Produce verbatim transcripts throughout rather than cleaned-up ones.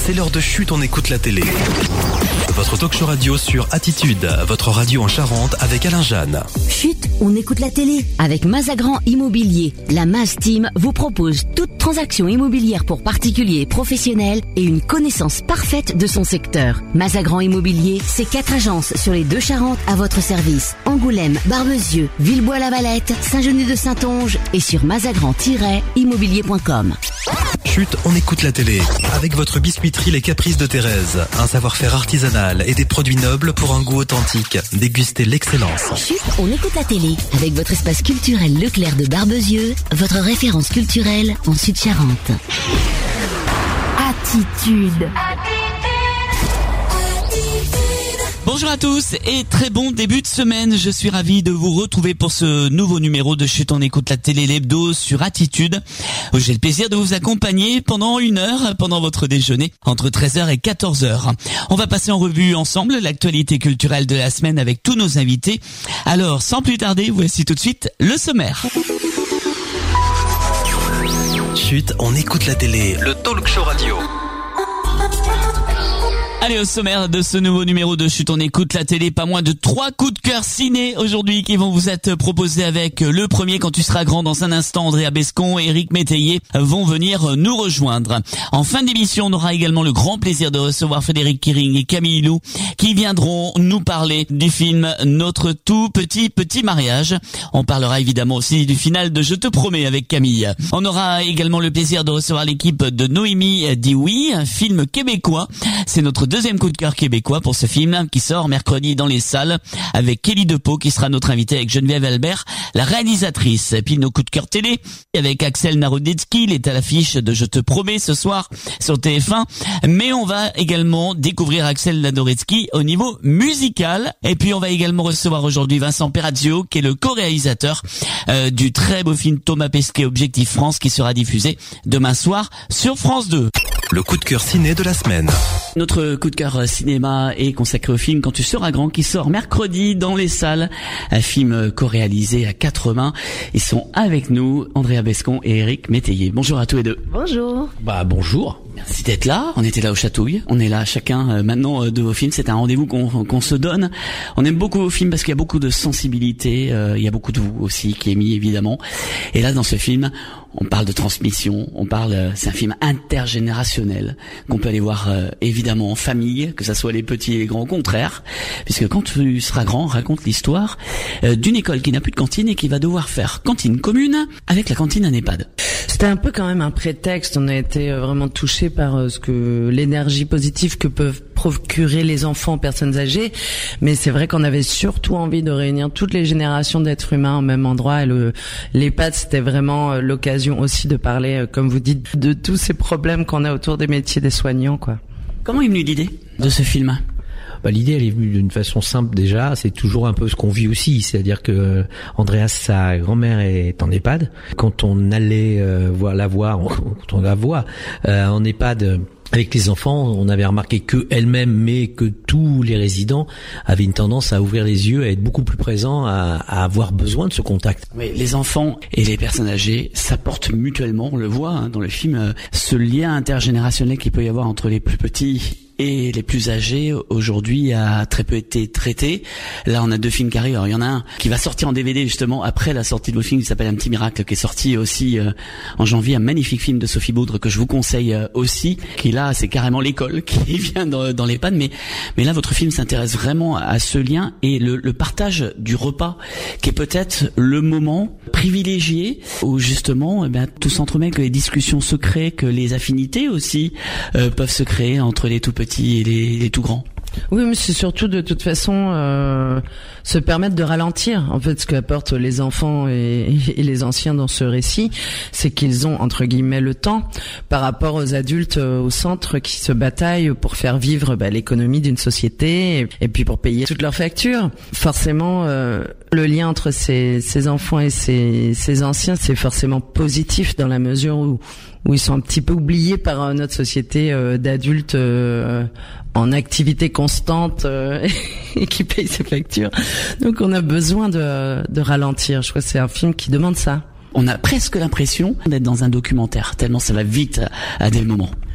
c'est l'heure de Chut, on écoute la télé. Votre talk show radio sur Attitude, votre radio en Charente avec Alain Jeanne. Chut, on écoute la télé. Avec Mazagran Immobilier, la Maz Team vous propose toute transaction immobilière pour particuliers et professionnels et une connaissance parfaite de son secteur. Mazagran Immobilier, c'est quatre agences sur les deux Charentes à votre service. Angoulême, Barbezieux, Villebois-la-Valette, Saint-Genis-de-Saintonge et sur mazagran tiret immobilier point com. Chut, on écoute la télé. Avec votre biscuiterie Les Caprices de Thérèse. Un savoir-faire artisanal et des produits nobles pour un goût authentique. Dégustez l'excellence. Chut, on écoute la télé. Avec votre espace culturel Leclerc de Barbezieux, votre référence culturelle en Sud-Charente. Attitude. Bonjour à tous et très bon début de semaine. Je suis ravi de vous retrouver pour ce nouveau numéro de Chut, on écoute la télé l'hebdo sur Attitude. J'ai le plaisir de vous accompagner pendant une heure, pendant votre déjeuner, entre treize heures et quatorze heures. On va passer en revue ensemble l'actualité culturelle de la semaine avec tous nos invités. Alors, sans plus tarder, voici tout de suite le sommaire. Chut, on écoute la télé, le talk show radio. Allez, au sommaire de ce nouveau numéro de Chut, on écoute la télé, pas moins de trois coups de cœur ciné aujourd'hui qui vont vous être proposés avec le premier Quand tu seras grand dans un instant. Andrea Bescon et Éric Métayer vont venir nous rejoindre. En fin d'émission, on aura également le grand plaisir de recevoir Frédéric Kiring et Camille Lou qui viendront nous parler du film Notre tout petit petit mariage. On parlera évidemment aussi du final de Je te promets avec Camille. On aura également le plaisir de recevoir l'équipe de Noémie dit oui, un film québécois. C'est notre deuxième coup de cœur québécois pour ce film qui sort mercredi dans les salles avec Kelly Depeau qui sera notre invitée avec Geneviève Albert, la réalisatrice. Et puis nos coups de cœur télé avec Axel Narodetsky, il est à l'affiche de Je te promets ce soir sur T F un. Mais on va également découvrir Axel Narodetsky au niveau musical. Et puis on va également recevoir aujourd'hui Vincent Perazio qui est le co-réalisateur euh, du très beau film Thomas Pesquet Objectif France qui sera diffusé demain soir sur France deux. Le coup de cœur ciné de la semaine. Notre coup de cœur cinéma est consacré au film Quand tu seras grand qui sort mercredi dans les salles. Un film co-réalisé à quatre mains. Ils sont avec nous, Andrea Bescon et Éric Métayer. Bonjour à tous les deux. Bonjour. Bah bonjour. Merci d'être là. On était là au Chatouille. On est là chacun euh, maintenant euh, de vos films. C'est un rendez-vous qu'on, qu'on se donne. On aime beaucoup vos films parce qu'il y a beaucoup de sensibilité. Euh, il y a beaucoup de vous aussi qui est mis évidemment. Et là dans ce film, on parle de transmission. On parle. Euh, c'est un film intergénérationnel qu'on peut aller voir euh, évidemment en famille, que ça soit les petits et les grands, au contraire, puisque Quand tu seras grand raconte l'histoire euh, d'une école qui n'a plus de cantine et qui va devoir faire cantine commune avec la cantine d'un EHPAD. C'était un peu quand même un prétexte. On a été vraiment touchés par ce que l'énergie positive que peuvent procurer les enfants aux personnes âgées, mais c'est vrai qu'on avait surtout envie de réunir toutes les générations d'êtres humains au même endroit. Et le l'EHPAD, c'était vraiment l'occasion aussi de parler, comme vous dites, de tous ces problèmes qu'on a autour des métiers des soignants, quoi. Comment est venue l'idée de ce film ? Bah, l'idée, elle est venue d'une façon simple déjà. C'est toujours un peu ce qu'on vit aussi. C'est-à-dire que Andreas, sa grand-mère est en EHPAD. Quand on allait euh, voir la voir, quand on la voit euh, en EHPAD avec les enfants, on avait remarqué que elle-même, mais que tous les résidents avaient une tendance à ouvrir les yeux, à être beaucoup plus présents, à, à avoir besoin de ce contact. Oui, les enfants et les personnes âgées s'apportent mutuellement. On le voit hein, dans le film, euh, ce lien intergénérationnel qu'il peut y avoir entre les plus petits et les plus âgés aujourd'hui a très peu été traité. Là, on a deux films qui arrivent. Alors, il y en a un qui va sortir en D V D justement après la sortie de vos films, qui s'appelle Un petit miracle, qui est sorti aussi euh, en janvier. Un magnifique film de Sophie Baudre que je vous conseille euh, aussi. Qui là, c'est carrément l'école qui vient dans, dans l'EHPAD. Mais mais là, votre film s'intéresse vraiment à ce lien et le, le partage du repas, qui est peut-être le moment privilégié où justement, eh bien, tout s'entremêle, que les discussions se créent, que les affinités aussi euh, peuvent se créer entre les tout petits et les, les tout grands. Oui, mais c'est surtout de toute façon euh, se permettre de ralentir. En fait, ce qu'apportent les enfants et, et les anciens dans ce récit, c'est qu'ils ont entre guillemets le temps par rapport aux adultes euh, au centre qui se bataillent pour faire vivre bah, l'économie d'une société et, et puis pour payer toutes leurs factures. Forcément, euh, le lien entre ces, ces enfants et ces, ces anciens, c'est forcément positif dans la mesure où où ils sont un petit peu oubliés par euh, notre société euh, d'adultes euh, en activité constante euh, et qui payent ses factures. Donc on a besoin de, de ralentir. Je crois que c'est un film qui demande ça. On a presque l'impression d'être dans un documentaire, tellement ça va vite à, à des moments.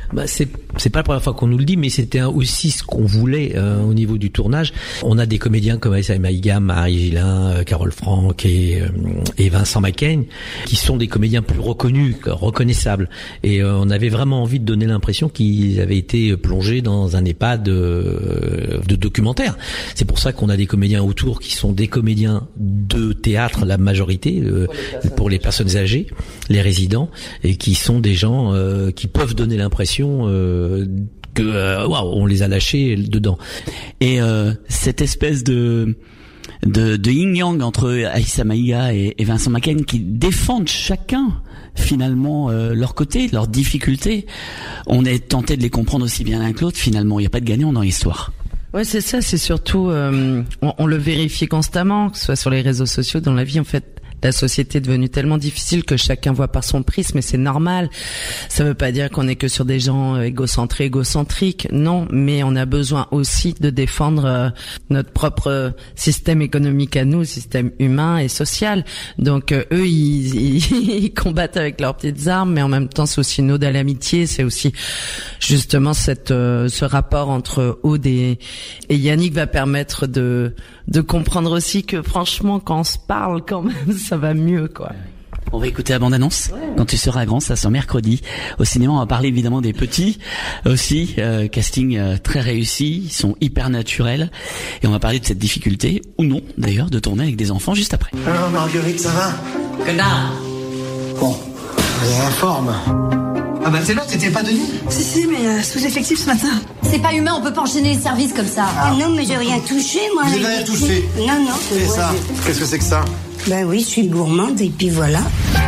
Bah c'est c'est pas la première fois qu'on nous le dit, mais c'était aussi ce qu'on voulait euh, au niveau du tournage. On a des comédiens comme Aïssa Maïga, Marie Gillin, euh, Carole Franck et euh, et Vincent Macaigne, qui sont des comédiens plus reconnus, reconnaissables. Et euh, on avait vraiment envie de donner l'impression qu'ils avaient été plongés dans un EHPAD de, de documentaire. C'est pour ça qu'on a des comédiens autour qui sont des comédiens de théâtre, la majorité, euh, pour, les pour les personnes âgées, les résidents, et qui sont des gens euh, qui peuvent donner l'impression euh, que euh, waouh, on les a lâchés dedans. Et euh, cette espèce de de, de yin-yang entre Aïssa Maïga et, et Vincent Macaigne, qui défendent chacun finalement euh, leur côté, leurs difficultés. On est tenté de les comprendre aussi bien l'un que l'autre. Finalement, il n'y a pas de gagnant dans l'histoire. Ouais, c'est ça. C'est surtout, euh, on, on le vérifie constamment, que ce soit sur les réseaux sociaux, dans la vie en fait. La société est devenue tellement difficile que chacun voit par son prisme, et c'est normal. Ça veut pas dire qu'on est que sur des gens égocentrés, égocentriques, non, mais on a besoin aussi de défendre euh, notre propre système économique à nous, système humain et social. Donc euh, eux, ils, ils, ils combattent avec leurs petites armes, mais en même temps, c'est aussi une ode à l'amitié, c'est aussi justement cette euh, ce rapport entre Aude et, et Yannick va permettre de de comprendre aussi que franchement, quand on se parle, quand même, ça va mieux, quoi. On va écouter la bande-annonce. Ouais. Quand tu seras grand, ça sort mercredi. Au cinéma, on va parler évidemment des petits aussi. Euh, casting euh, très réussi, ils sont hyper naturels. Et on va parler de cette difficulté, ou non d'ailleurs, de tourner avec des enfants juste après. Alors Marguerite, ça va? Connard. Bon, elle est en forme. Ah bah c'est là, t'étais pas Denis? Si si, mais euh, sous-effectif ce matin. C'est pas humain, on peut pas enchaîner les services comme ça. Ah, non, mais j'ai rien touché, moi. Vous avez rien touché? Non, non. Et ça, qu'est-ce que c'est que ça? Ben oui, je suis gourmande et puis voilà.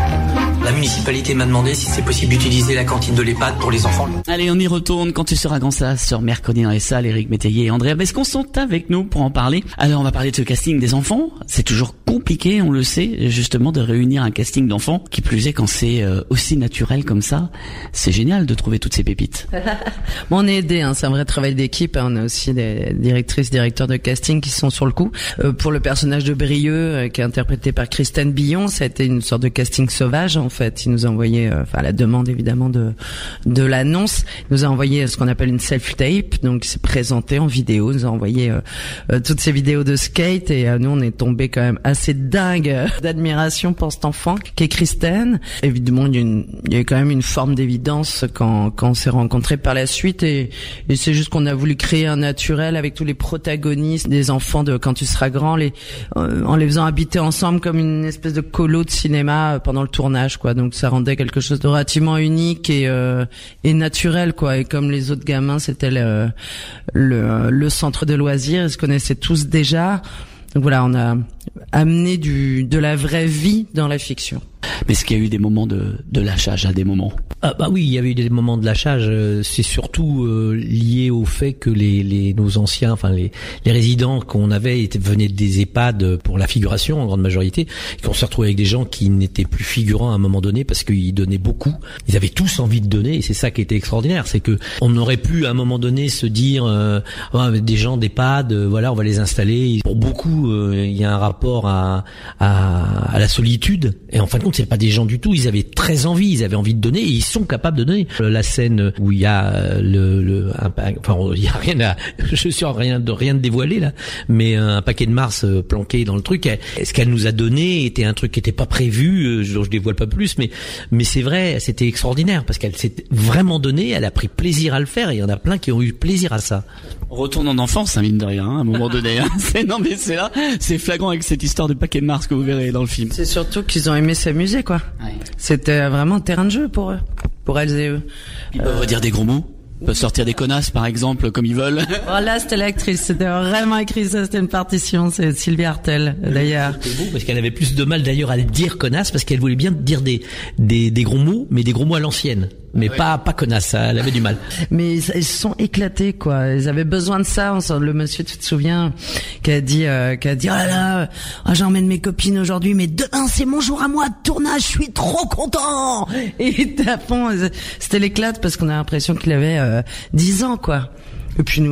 La municipalité m'a demandé si c'est possible d'utiliser la cantine de l'EHPAD pour les enfants. Allez, on y retourne. Quand tu seras grand, ça sur mercredi dans les salles. Éric Métayer et Andrea Bescon sont avec nous pour en parler. Alors, on va parler de ce casting des enfants. C'est toujours compliqué, on le sait, justement, de réunir un casting d'enfants. Qui plus est, quand c'est euh, aussi naturel comme ça, c'est génial de trouver toutes ces pépites. Bon, on est aidés, hein, c'est un vrai travail d'équipe. Hein. On a aussi des directrices, directeurs de casting qui sont sur le coup. Euh, pour le personnage de Brieux, euh, qui est interprété par Christine Billon, ça a été une sorte de casting sauvage, en fait. Il nous a envoyé, euh, enfin, à la demande évidemment de de l'annonce, il nous a envoyé ce qu'on appelle une self-tape, donc il s'est présenté en vidéo, il nous a envoyé euh, euh, toutes ces vidéos de skate, et euh, nous on est tombé quand même assez dingue euh, d'admiration pour cet enfant qui est Christine. Évidemment, il y a, une, il y a quand même une forme d'évidence quand quand on s'est rencontrés par la suite, et, et c'est juste qu'on a voulu créer un naturel avec tous les protagonistes des enfants de Quand tu seras grand, les euh, en les faisant habiter ensemble comme une espèce de colo de cinéma euh, pendant le tournage, quoi. Donc ça rendait quelque chose de relativement unique et euh, et naturel, quoi. Et comme les autres gamins, c'était le le, le centre de loisirs, ils se connaissaient tous déjà. Donc voilà, on a amené du de la vraie vie dans la fiction. Mais est-ce qu'il y a eu des moments de, de lâchage à des moments? Ah bah oui, il y avait eu des moments de lâchage. Euh, c'est surtout euh, lié au fait que les, les nos anciens, enfin les, les résidents qu'on avait étaient, venaient des EHPAD pour la figuration en grande majorité, et qu'on s'est retrouvé avec des gens qui n'étaient plus figurants à un moment donné parce qu'ils donnaient beaucoup. Ils avaient tous envie de donner, et c'est ça qui était extraordinaire, c'est que on aurait pu à un moment donné se dire euh, oh, des gens d'EHPAD, euh, voilà, on va les installer. Pour beaucoup, euh, il y a un rapport à, à à la solitude, et en fin de compte, c'est pas des gens du tout. Ils avaient très envie, ils avaient envie de donner, et ils sont capables de donner. La scène où il y a le, le un, enfin il y a rien à, je suis en rien de rien de dévoilé là, mais un paquet de Mars planqué dans le truc. Ce qu'elle nous a donné était un truc qui était pas prévu, je, je dévoile pas plus, mais mais c'est vrai, c'était extraordinaire parce qu'elle s'est vraiment donnée, elle a pris plaisir à le faire, et il y en a plein qui ont eu plaisir à ça. On retourne en enfance, hein, mine de rien, hein, à un moment donné. Hein. C'est, non mais c'est là, c'est flagrant avec cette histoire de paquet de Mars que vous verrez dans le film. C'est surtout qu'ils ont aimé s'amuser, quoi. Ouais. C'était vraiment un terrain de jeu pour eux, pour elles et eux. Ils peuvent euh... dire des gros mots, ils peuvent sortir des connasses par exemple, comme ils veulent. Oh là, c'était l'actrice, c'était vraiment écrit ça, c'était une partition, c'est Sylvie Artel d'ailleurs. C'était beau parce qu'elle avait plus de mal d'ailleurs à le dire connasse, parce qu'elle voulait bien dire des des des gros mots, mais des gros mots à l'ancienne. Mais ouais. pas pas connasse, elle avait du mal. Mais ils se sont éclatés, quoi. Ils avaient besoin de ça. Le monsieur, tu te souviens, qui a dit, euh, qui a dit, oh là là, oh, j'emmène mes copines aujourd'hui, mais demain c'est mon jour à moi de tournage, je suis trop content. Et à fond, c'était l'éclate parce qu'on a l'impression qu'il avait euh, dix ans, quoi. Et puis nous aussi.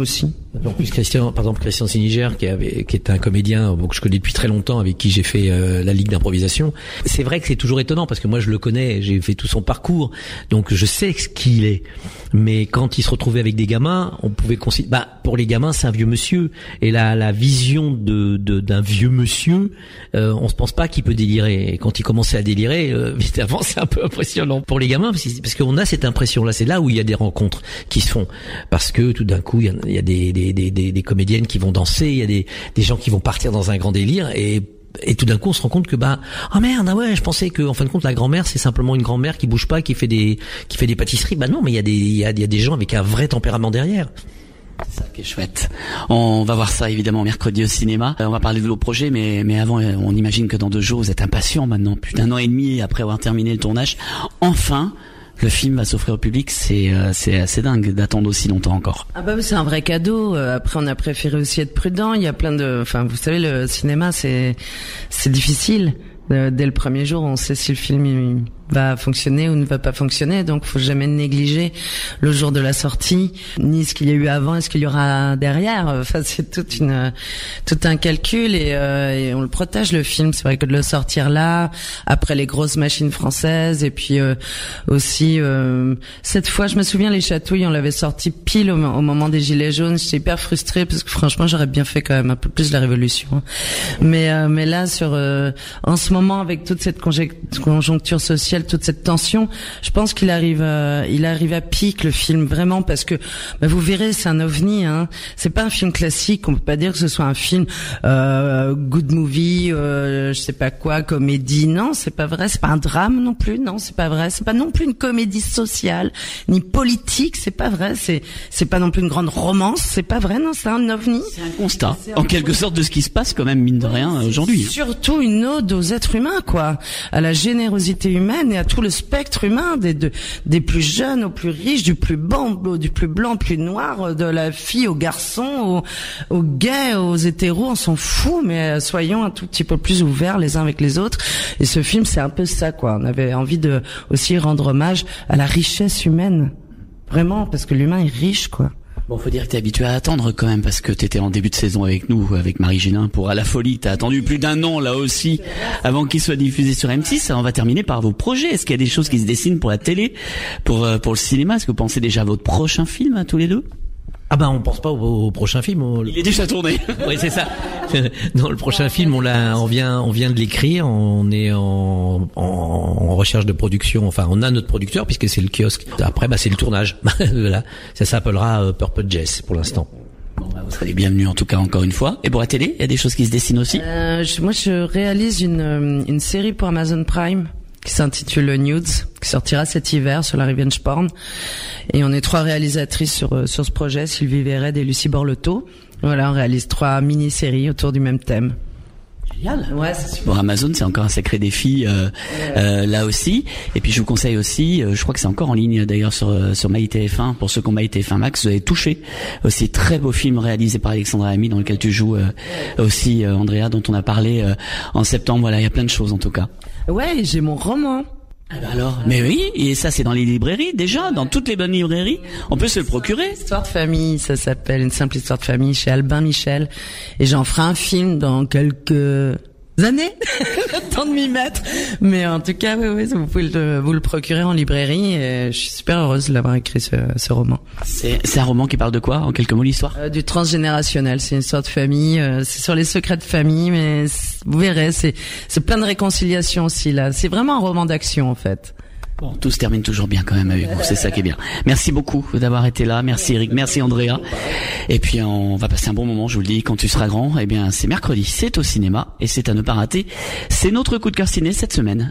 En plus, Christian, par exemple, Christian Siniger, qui, avait, qui est un comédien bon, que je connais depuis très longtemps, avec qui j'ai fait euh, la Ligue d'improvisation. C'est vrai que c'est toujours étonnant parce que moi je le connais, j'ai fait tout son parcours, donc je sais ce qu'il est. Mais quand il se retrouvait avec des gamins, on pouvait considérer, bah pour les gamins c'est un vieux monsieur, et la, la vision de, de d'un vieux monsieur, euh, on se pense pas qu'il peut délirer. Et quand il commençait à délirer, euh, évidemment c'est un peu impressionnant pour les gamins parce, parce qu'on a cette impression-là. C'est là où il y a des rencontres qui se font parce que tout d'un coup il y a, il y a des Des, des, des, des comédiennes qui vont danser, il y a des, des gens qui vont partir dans un grand délire et, et tout d'un coup on se rend compte que bah oh merde ah ouais je pensais que en fin de compte la grand-mère c'est simplement une grand-mère qui bouge pas, qui fait des qui fait des pâtisseries. Bah non, mais il y a des il y a, il y a des gens avec un vrai tempérament derrière. C'est ça qui est chouette. On va voir ça évidemment mercredi au cinéma. On va parler de vos projets, mais mais avant, on imagine que dans deux jours vous êtes impatient maintenant, plus d'un an et demi après avoir terminé le tournage. Enfin, le film va s'offrir au public, c'est euh, c'est assez dingue d'attendre aussi longtemps encore. Ah bah oui, c'est un vrai cadeau. Après, on a préféré aussi être prudent. Il y a plein de, enfin, vous savez, le cinéma, c'est c'est difficile. Dès le premier jour, on sait si le film il va fonctionner ou ne va pas fonctionner, donc faut jamais négliger le jour de la sortie, ni ce qu'il y a eu avant et ce qu'il y aura derrière. Enfin, c'est toute une, tout un calcul et, euh, et on le protège le film. C'est vrai que de le sortir là, après les grosses machines françaises, et puis euh, aussi euh, cette fois, je me souviens, Les Chatouilles, on l'avait sorti pile au, au moment des Gilets jaunes. J'étais hyper frustrée parce que franchement, j'aurais bien fait quand même un peu plus de la révolution. Mais euh, mais là, sur euh, en ce moment, avec toute cette conjoncture sociale, toute cette tension, je pense qu'il arrive euh, il arrive à pic le film, vraiment, parce que bah, vous verrez, c'est un ovni, hein. C'est pas un film classique, on peut pas dire que ce soit un film euh, good movie, euh, je sais pas quoi, comédie. Non, c'est pas vrai, c'est pas un drame non plus, non, c'est pas vrai, c'est pas non plus une comédie sociale ni politique, c'est pas vrai, c'est c'est pas non plus une grande romance, c'est pas vrai, non, c'est un ovni. C'est un constat en quelque sorte de ce qui se passe quand même, mine de rien, aujourd'hui. Surtout une ode aux êtres humains, quoi, à la générosité humaine et à tout le spectre humain, des de, des plus jeunes aux plus riches, du plus blanc, du plus blanc, plus noir, de la fille au garçon, aux, aux gays, aux hétéros, on s'en fout, mais soyons un tout petit peu plus ouverts les uns avec les autres. Et ce film, c'est un peu ça, quoi. On avait envie de aussi rendre hommage à la richesse humaine, vraiment, parce que l'humain est riche, quoi. Bon, faut dire que t'es habitué à attendre quand même, parce que t'étais en début de saison avec nous, avec Marie Génin, pour À la folie. T'as attendu plus d'un an, là aussi, avant qu'il soit diffusé sur M six. On va terminer par vos projets. Est-ce qu'il y a des choses qui se dessinent pour la télé, pour, pour le cinéma? Est-ce que vous pensez déjà à votre prochain film, à tous les deux? Ah ben on pense pas au, au prochain film. On... Il est déjà tourné. Oui, c'est ça. Non, le prochain film, on l'a, on vient, on vient de l'écrire. On est en, en, en recherche de production. Enfin, on a notre producteur puisque c'est le kiosque. Après, bah c'est le tournage. Voilà. Ça s'appellera euh, Purple Jazz pour l'instant. Bon, bah, vous serez les bienvenus en tout cas encore une fois. Et pour la télé, il y a des choses qui se dessinent aussi. Euh, je, moi, je réalise une une série pour Amazon Prime qui s'intitule Nudes, qui sortira cet hiver sur la Revenge Porn. Et on est trois réalisatrices sur sur ce projet, Sylvie Verred et Lucie Borlotto. Voilà, on réalise trois mini-séries autour du même thème. Génial. Ouais, c'est super. Pour Amazon, c'est encore un sacré défi euh, ouais. euh, là aussi. Et puis je vous conseille aussi, euh, je crois que c'est encore en ligne d'ailleurs sur sur MyT F un, pour ceux qui ont MyT F un Max, vous avez Touché, aussi très beau film réalisé par Alexandra Lamy, dans lequel tu joues euh, ouais. aussi euh, Andrea, dont on a parlé euh, en septembre. Voilà, il y a plein de choses en tout cas. Ouais, j'ai mon roman. Ah ben alors, mais oui, et ça c'est dans les librairies déjà, dans toutes les bonnes librairies, on peut se le procurer. Histoire de famille, ça s'appelle Une simple histoire de famille chez Albin Michel, et j'en ferai un film dans quelques années, le temps de m'y mettre. Mais en tout cas, oui, oui, vous pouvez le, vous le procurer en librairie, et je suis super heureuse de l'avoir écrit ce, ce roman. C'est, c'est un roman qui parle de quoi, en quelques mots, l'histoire? Euh, du transgénérationnel, c'est une histoire de famille, euh, c'est sur les secrets de famille, mais vous verrez, c'est, c'est plein de réconciliation aussi là. C'est vraiment un roman d'action en fait. Bon, tout se termine toujours bien quand même avec vous, c'est ça qui est bien. Merci beaucoup d'avoir été là, merci Eric, merci Andrea. Et puis on va passer un bon moment, je vous le dis, quand tu seras grand, eh bien c'est mercredi, c'est au cinéma et c'est à ne pas rater. C'est notre coup de cœur ciné cette semaine.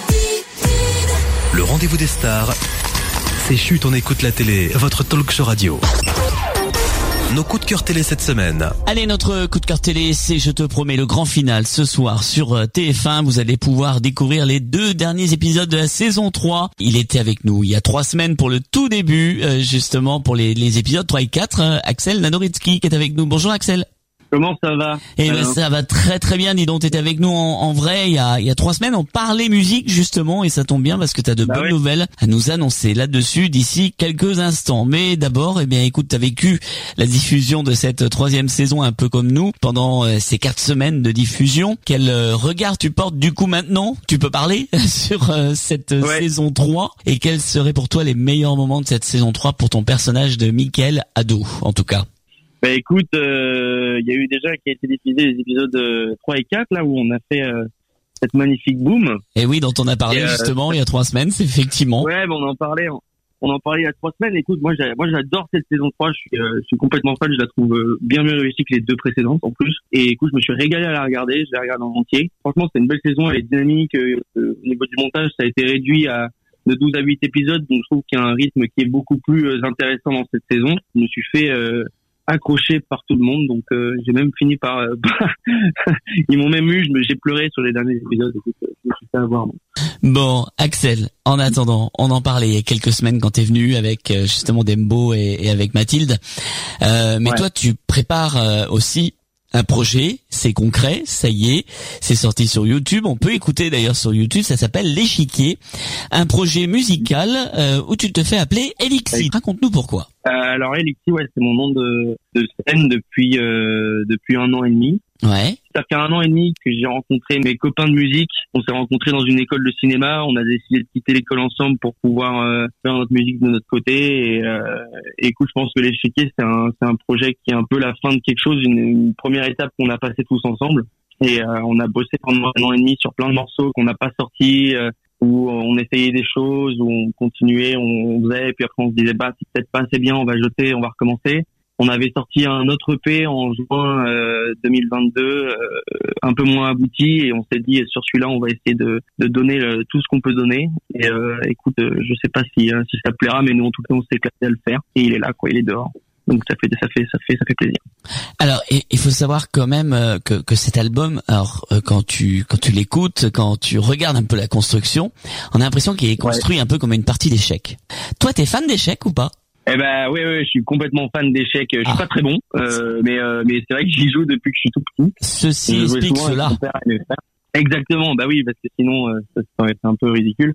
Le rendez-vous des stars, c'est Chut, on écoute la télé, votre talk show radio. Nos coups de cœur télé cette semaine. Allez, notre coup de cœur télé, c'est, je te promets, le grand final ce soir sur T F un. Vous allez pouvoir découvrir les deux derniers épisodes de la saison trois. Il était avec nous il y a trois semaines pour le tout début, euh, justement pour les, les épisodes trois et quatre. Euh, Axel Nadoritsky qui est avec nous. Bonjour Axel. Comment ça va? Eh ben, ça va très très bien. Dis donc, t'étais avec nous en, en vrai il y a il y a trois semaines. On parlait musique justement et ça tombe bien parce que t'as de bah bonnes ouais. nouvelles à nous annoncer là-dessus d'ici quelques instants. Mais d'abord, eh bien, écoute, t'as vécu la diffusion de cette troisième saison un peu comme nous pendant euh, ces quatre semaines de diffusion. Quel euh, regard tu portes du coup maintenant? Tu peux parler sur euh, cette ouais. saison trois et quels seraient pour toi les meilleurs moments de cette saison trois pour ton personnage de Mickaël ado en tout cas? Bah écoute, il euh, y a eu déjà qui a été diffusé les épisodes euh, trois et quatre là où on a fait euh, cette magnifique boom. Et oui, dont on a parlé et, euh, justement il y a trois semaines, c'est effectivement. Ouais, bah on en parlait, on, on en parlait il y a trois semaines. Écoute, moi, j'ai, moi j'adore cette saison trois. Je suis, euh, je suis complètement fan. Je la trouve euh, bien mieux réussie que les deux précédentes en plus. Et écoute, je me suis régalé à la regarder. Je la regarde en entier. Franchement, c'est une belle saison. Elle est dynamique. Euh, euh, au niveau du montage, ça a été réduit à de douze à huit épisodes. Donc je trouve qu'il y a un rythme qui est beaucoup plus euh, intéressant dans cette saison. Je me suis fait euh, accroché par tout le monde, donc euh, j'ai même fini par euh, ils m'ont même eu, j'ai pleuré sur les derniers épisodes. Écoute, je me suis fait avoir. Donc. Bon, Axel, en attendant, on en parlait il y a quelques semaines quand t'es venu avec euh, justement Dembo et, et avec Mathilde, euh, mais ouais. Toi tu prépares euh, aussi un projet, c'est concret, ça y est, c'est sorti sur YouTube, on peut écouter d'ailleurs sur YouTube, ça s'appelle L'Échiquier, un projet musical euh, où tu te fais appeler Elixir. Oui. Raconte-nous pourquoi. Euh, alors Elixir, ouais, c'est mon nom de, de scène depuis euh, depuis un an et demi. Ouais. Ça fait un an et demi que j'ai rencontré mes copains de musique. On s'est rencontrés dans une école de cinéma. On a décidé de quitter l'école ensemble pour pouvoir euh, faire notre musique de notre côté. Et euh, écoute, je pense que L'Échiquier, c'est un, c'est un projet qui est un peu la fin de quelque chose, une, une première étape qu'on a passée tous ensemble. Et euh, on a bossé pendant un an et demi sur plein de morceaux qu'on n'a pas sortis, euh, où on essayait des choses, où on continuait, on faisait, et puis après on se disait bah c'est peut-être pas assez bien, on va jeter, on va recommencer. On avait sorti un autre E P en juin euh, deux mille vingt-deux, euh, un peu moins abouti, et on s'est dit sur celui-là on va essayer de, de donner le, tout ce qu'on peut donner. Et euh, écoute, euh, je sais pas si, euh, si ça plaira, mais nous en tout cas on s'est éclaté à le faire. Et il est là, quoi, il est dehors. Donc ça fait, ça fait, ça fait, ça fait plaisir. Alors, il faut savoir quand même euh, que, que cet album, alors euh, quand tu quand tu l'écoutes, quand tu regardes un peu la construction, on a l'impression qu'il est construit ouais. un peu comme une partie d'échecs. Toi, t'es fan d'échecs ou pas? Eh ben oui, oui, je suis complètement fan d'échecs. Je suis ah. pas très bon, euh, mais euh, mais c'est vrai que j'y joue depuis que je suis tout petit. Ceci explique cela. Exactement, bah oui, parce que sinon euh, ça serait un peu ridicule.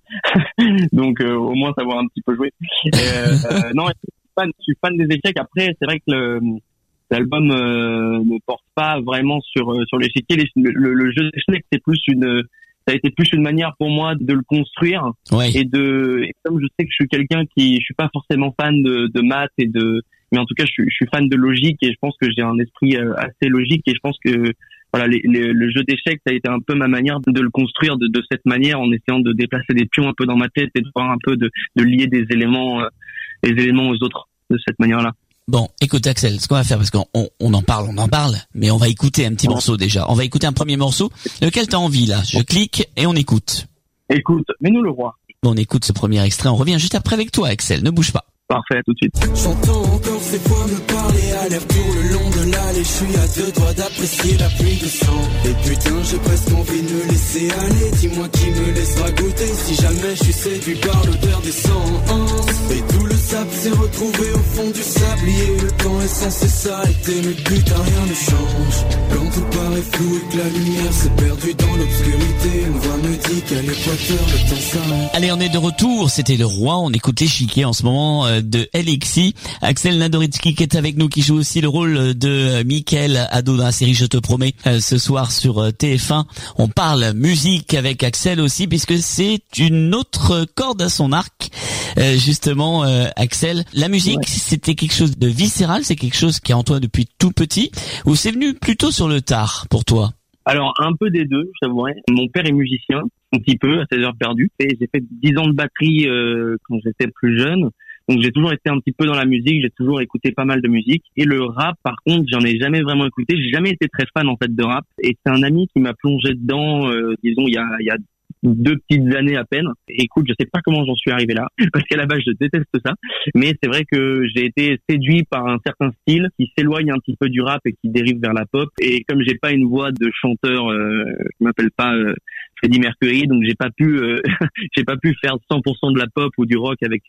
Donc euh, au moins savoir un petit peu jouer. Euh, euh, non, je suis, fan, je suis fan des échecs. Après, c'est vrai que le, l'album euh, ne porte pas vraiment sur euh, sur l'échiquier. Le, le, le jeu d'échecs, c'est plus une ça a été plus une manière pour moi de le construire ouais. et de et comme je sais que je suis quelqu'un qui je suis pas forcément fan de, de maths et de mais en tout cas je suis, je suis fan de logique et je pense que j'ai un esprit assez logique et je pense que voilà les, les, le jeu d'échecs ça a été un peu ma manière de le construire de, de cette manière en essayant de déplacer des pions un peu dans ma tête et de voir un peu de, de lier des éléments euh, les éléments aux autres de cette manière-là. Bon, écoute Axel, ce qu'on va faire, parce qu'on on, on en parle, on en parle, mais on va écouter un petit ouais. morceau déjà. On va écouter un premier morceau. Lequel t'as envie là? Je clique et on écoute. Écoute, mets-nous le roi. Bon, on écoute ce premier extrait, on revient juste après avec toi Axel, ne bouge pas. Parfait, à tout de suite. J'entends encore ces voix me parler à l'air tout le long de l'allée. Je suis à deux doigts d'apprécier la pluie de sang. Et putain, j'ai presque envie de me laisser aller. Dis-moi qui me laissera goûter si jamais je suis séduit par l'odeur d'essence. Et tout le sable s'est retrouvé au fond du sablier. Le temps est censé s'arrêter, mais putain, rien ne change. Quand tout paraît flou et que la lumière s'est perdue dans l'obscurité, une voix me dit qu'à l'équateur, le temps s'arrête. Allez, on est de retour. C'était le roi. On écoute L'Échiquier en ce moment euh, de Elixir. Axel Nadoritsky qui est avec nous, qui joue aussi le rôle de Mickaël ado dans la série Je te promets euh, ce soir sur euh, T F un. On parle musique avec Axel aussi puisque c'est une autre corde à son arc. Euh, justement, euh, Axel, la musique, ouais. c'était quelque chose de viscéral, c'est quelque chose qui est en toi depuis tout petit, ou c'est venu plutôt sur le tard pour toi? Alors un peu des deux, je t'avouerai. Mon père est musicien, un petit peu à ses heures perdues, et j'ai fait dix ans de batterie euh, quand j'étais plus jeune. Donc j'ai toujours été un petit peu dans la musique, j'ai toujours écouté pas mal de musique. Et le rap, par contre, j'en ai jamais vraiment écouté. J'ai jamais été très fan en fait de rap. Et c'est un ami qui m'a plongé dedans, euh, disons il y a, il y a deux petites années à peine. Écoute, je sais pas comment j'en suis arrivé là, parce qu'à la base je déteste ça. Mais c'est vrai que j'ai été séduit par un certain style qui s'éloigne un petit peu du rap et qui dérive vers la pop. Et comme j'ai pas une voix de chanteur, euh, je m'appelle pas euh, Freddie Mercury, donc j'ai pas pu, euh, j'ai pas pu faire cent pour cent de la pop ou du rock avec euh,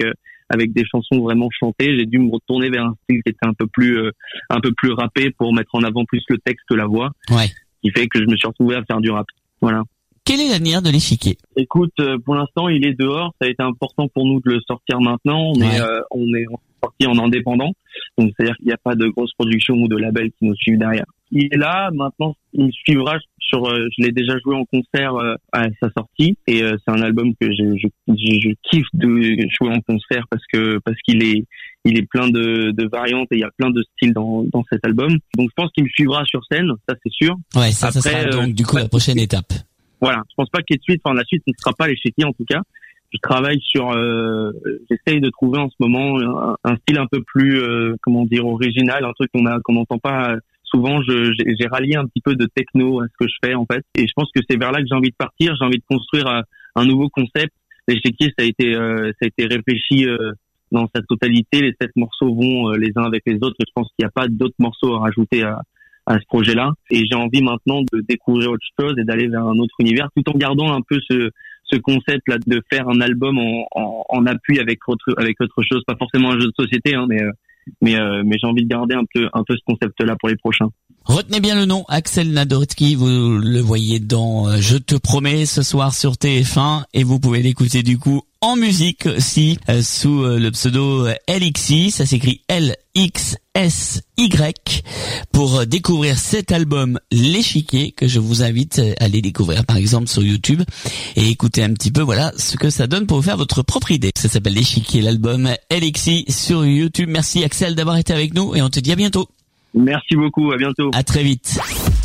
avec des chansons vraiment chantées. J'ai dû me retourner vers un style qui était un peu plus euh, un peu plus rappé pour mettre en avant plus le texte que la voix. Ouais. Qui fait que je me suis retrouvé à faire du rap. Voilà. Quel est l'avenir de l'échiquier? Écoute, euh, pour l'instant, il est dehors. Ça a été important pour nous de le sortir maintenant. On ouais. est euh, on est sorti en indépendant. Donc c'est-à-dire qu'il n'y a pas de grosse production ou de label qui nous suivent derrière. Il est là, maintenant il me suivra sur euh, je l'ai déjà joué en concert euh, à sa sortie et euh, c'est un album que je, je je je kiffe de jouer en concert parce que parce qu'il est il est plein de de variantes et il y a plein de styles dans dans cet album. Donc je pense qu'il me suivra sur scène, ça c'est sûr. Ouais, ça Après, ça sera donc euh, du coup la prochaine étape. Voilà, je pense pas qu'il y ait de suite, enfin la suite ne sera pas l'échiquier en tout cas. Je travaille sur, euh, j'essaye de trouver en ce moment un, un style un peu plus, euh, comment dire, original, un truc qu'on a, qu'on n'entend pas souvent. Je, j'ai, j'ai rallié un petit peu de techno à ce que je fais en fait, et je pense que c'est vers là que j'ai envie de partir. J'ai envie de construire un, un nouveau concept. L'échiquier, ça a été, euh, ça a été réfléchi euh, dans sa totalité. Les sept morceaux vont euh, les uns avec les autres. Et je pense qu'il n'y a pas d'autres morceaux à rajouter à, à ce projet-là. Et j'ai envie maintenant de découvrir autre chose et d'aller vers un autre univers, tout en gardant un peu ce ce concept là de faire un album en, en, en appui avec autre avec autre chose, pas forcément un jeu de société, hein, mais mais euh, mais j'ai envie de garder un peu un peu ce concept là pour les prochains. Retenez bien le nom, Axel Nadoritsky, vous le voyez dans euh, Je te promets ce soir sur T F un et vous pouvez l'écouter du coup en musique aussi euh, sous euh, le pseudo euh, L X I, ça s'écrit L X S Y, pour euh, découvrir cet album L'échiquier que je vous invite à aller découvrir par exemple sur YouTube et écouter un petit peu voilà ce que ça donne pour vous faire votre propre idée. Ça s'appelle L'échiquier, l'album L X I sur YouTube. Merci Axel d'avoir été avec nous et on te dit à bientôt. Merci beaucoup, à bientôt. À très vite.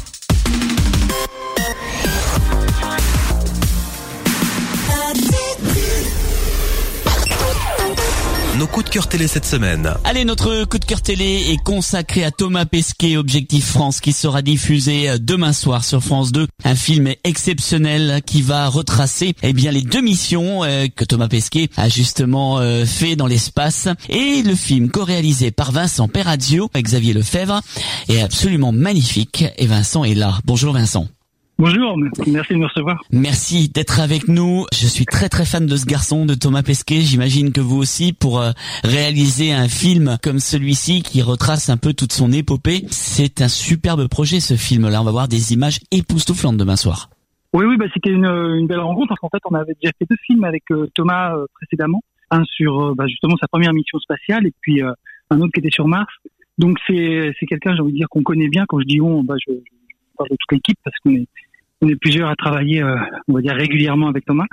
Nos coups de cœur télé cette semaine. Allez, notre coup de cœur télé est consacré à Thomas Pesquet, Objectif France, qui sera diffusé demain soir sur France deux. Un film exceptionnel qui va retracer eh bien les deux missions euh, que Thomas Pesquet a justement euh, fait dans l'espace. Et le film co-réalisé par Vincent Perazio et Xavier Lefebvre est absolument magnifique. Et Vincent est là. Bonjour Vincent. Bonjour, merci de me recevoir. Merci d'être avec nous. Je suis très très fan de ce garçon, de Thomas Pesquet. J'imagine que vous aussi, pour euh, réaliser un film comme celui-ci qui retrace un peu toute son épopée. C'est un superbe projet ce film-là. On va voir des images époustouflantes demain soir. Oui, oui, bah, c'était une, une belle rencontre parce qu'en fait, on avait déjà fait deux films avec euh, Thomas euh, précédemment. Un sur euh, bah, justement sa première mission spatiale et puis euh, un autre qui était sur Mars. Donc c'est, c'est quelqu'un, j'ai envie de dire, qu'on connaît bien. Quand je dis on, bah, je, je parle de toute l'équipe parce qu'on est On est plusieurs à travailler, euh, on va dire, régulièrement avec Thomas.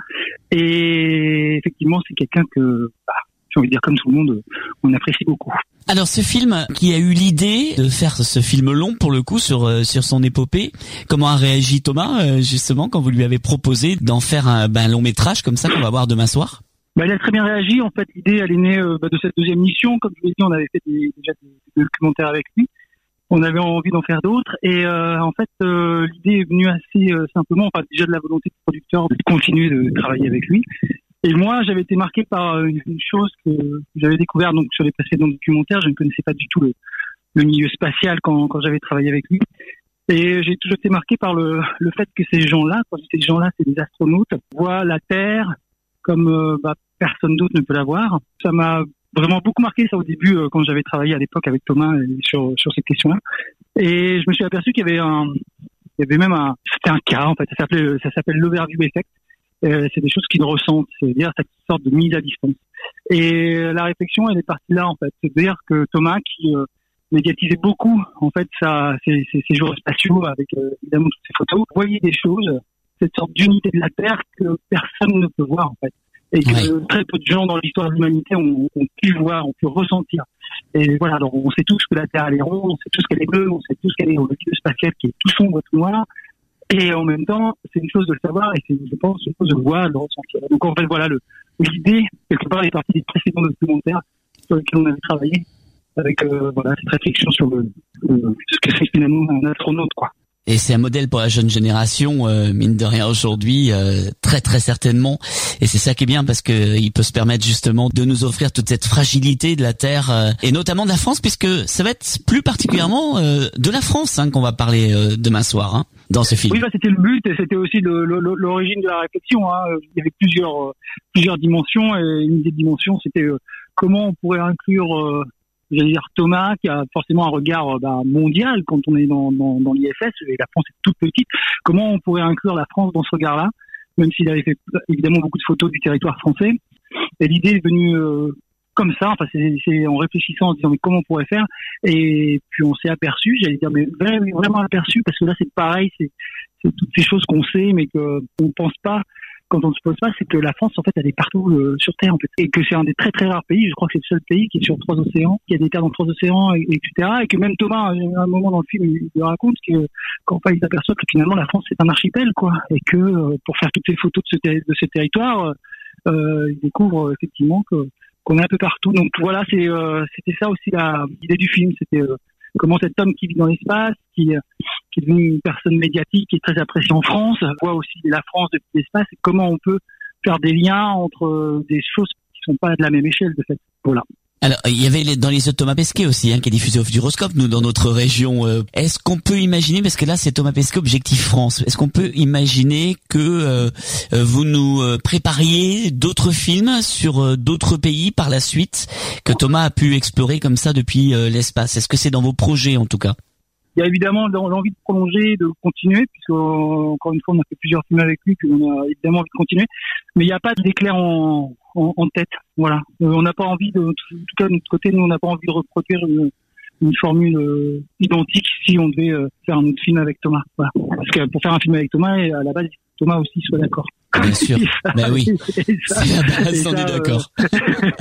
Et effectivement, c'est quelqu'un que, bah, j'ai envie de dire, comme tout le monde, on apprécie beaucoup. Alors, ce film qui a eu l'idée de faire ce film long, pour le coup, sur euh, sur son épopée, comment a réagi Thomas, euh, justement, quand vous lui avez proposé d'en faire un, ben, un long métrage comme ça qu'on va voir demain soir? Bah, il a très bien réagi. En fait, l'idée, elle est née euh, bah, de cette deuxième mission. Comme je l'ai dit, on avait fait des, déjà des, des documentaires avec lui. On avait envie d'en faire d'autres et euh, en fait euh, l'idée est venue assez euh, simplement, enfin déjà de la volonté du producteur de continuer de travailler avec lui. Et moi j'avais été marqué par euh, une chose que j'avais découvert donc sur les précédents documentaires. Je ne connaissais pas du tout le, le milieu spatial quand, quand j'avais travaillé avec lui. Et j'ai toujours été marqué par le, le fait que ces gens-là, quand ces gens-là, c'est des astronautes, voient la Terre comme euh, bah, personne d'autre ne peut la voir. Ça m'a vraiment beaucoup marqué ça au début euh, quand j'avais travaillé à l'époque avec Thomas et sur sur ces questions-là. Et je me suis aperçu qu'il y avait un, il y avait même un, c'était un cas en fait. Ça s'appelait, ça s'appelle l'overview effect. Euh, c'est des choses qu'ils ressentent, c'est-à-dire cette sorte de mise à distance. Et la réflexion, elle est partie là en fait. C'est-à-dire que Thomas, qui euh, médiatisait beaucoup en fait ça, ses, ses, ses jours spatiaux avec euh, évidemment toutes ces photos, voyait des choses, cette sorte d'unité de la Terre que personne ne peut voir en fait. Et que ouais. Très peu de gens dans l'histoire de l'humanité ont, ont pu voir, ont pu ressentir. Et voilà, alors on sait tous que la Terre elle est ronde, on sait tous qu'elle est bleue, on sait tous qu'elle est au milieu spatial qui est tout sombre, tout noir. Et en même temps, c'est une chose de le savoir et c'est, je pense, une chose de le voir, de le ressentir. Donc en fait, voilà, le, l'idée, quelque part, est partie des précédents documentaires sur lesquels on avait travaillé avec euh, voilà cette réflexion sur le, le, ce que c'est finalement un astronaute, quoi. Et c'est un modèle pour la jeune génération, euh, mine de rien aujourd'hui, euh, très très certainement. Et c'est ça qui est bien parce que euh, il peut se permettre justement de nous offrir toute cette fragilité de la Terre euh, et notamment de la France, puisque ça va être plus particulièrement euh, de la France hein, qu'on va parler euh, demain soir hein, dans ce film. Oui, bah, c'était le but et c'était aussi le, le, l'origine de la réflexion. Hein. Il y avait plusieurs euh, plusieurs dimensions et une des dimensions c'était euh, comment on pourrait inclure, euh, j'allais dire Thomas, qui a forcément un regard euh, bah, mondial quand on est dans, dans, dans l'I F S, et la France est toute petite. Comment on pourrait inclure la France dans ce regard-là, même s'il avait fait évidemment beaucoup de photos du territoire français. Et l'idée est venue euh, comme ça, enfin c'est, c'est en réfléchissant, en disant mais comment on pourrait faire, et puis on s'est aperçu, j'allais dire mais vraiment, vraiment aperçu, parce que là c'est pareil, c'est, c'est toutes ces choses qu'on sait mais qu'on ne pense pas quand on ne se pose pas, c'est que la France en fait elle est partout euh, sur Terre en fait, et que c'est un des très très rares pays, je crois que c'est le seul pays qui est sur trois océans, qui a des terres dans trois océans, et, et cetera. Et que même Thomas, à un moment dans le film, il, il raconte que quand il s'aperçoit que finalement la France c'est un archipel quoi, et que euh, pour faire toutes ces photos de ce, ter- de ce territoire, euh, il découvre euh, effectivement que qu'on est un peu partout. Donc voilà, c'est euh, c'était ça aussi la l'idée du film, c'était euh, comment cet homme qui vit dans l'espace, qui qui est devenu une personne médiatique, qui est très appréciée en France, voit aussi la France depuis l'espace, et comment on peut faire des liens entre euh, des choses qui sont pas de la même échelle de fait. Voilà. Alors, il y avait les, dans les yeux de Thomas Pesquet aussi, hein, qui est diffusé au Futuroscope, nous, dans notre région. Euh, est-ce qu'on peut imaginer, parce que là, c'est Thomas Pesquet Objectif France, est-ce qu'on peut imaginer que euh, vous nous euh, prépariez d'autres films sur euh, d'autres pays par la suite, que Thomas a pu explorer comme ça depuis euh, l'espace? Est-ce que c'est dans vos projets, en tout cas? Il y a évidemment l'envie de prolonger, de continuer, puisque euh, encore une fois, on a fait plusieurs films avec lui, puis on a évidemment envie de continuer. Mais il n'y a pas d'éclair en, en, en tête. Voilà. Euh, on n'a pas envie de, en tout cas de notre côté, nous on n'a pas envie de reproduire une, une formule euh, identique si on devait euh, faire un autre film avec Thomas. Voilà. Parce que pour faire un film avec Thomas, à la base, Thomas aussi soit d'accord. Bien sûr. Ben oui. Ça, c'est la base, on ça, est d'accord. Euh,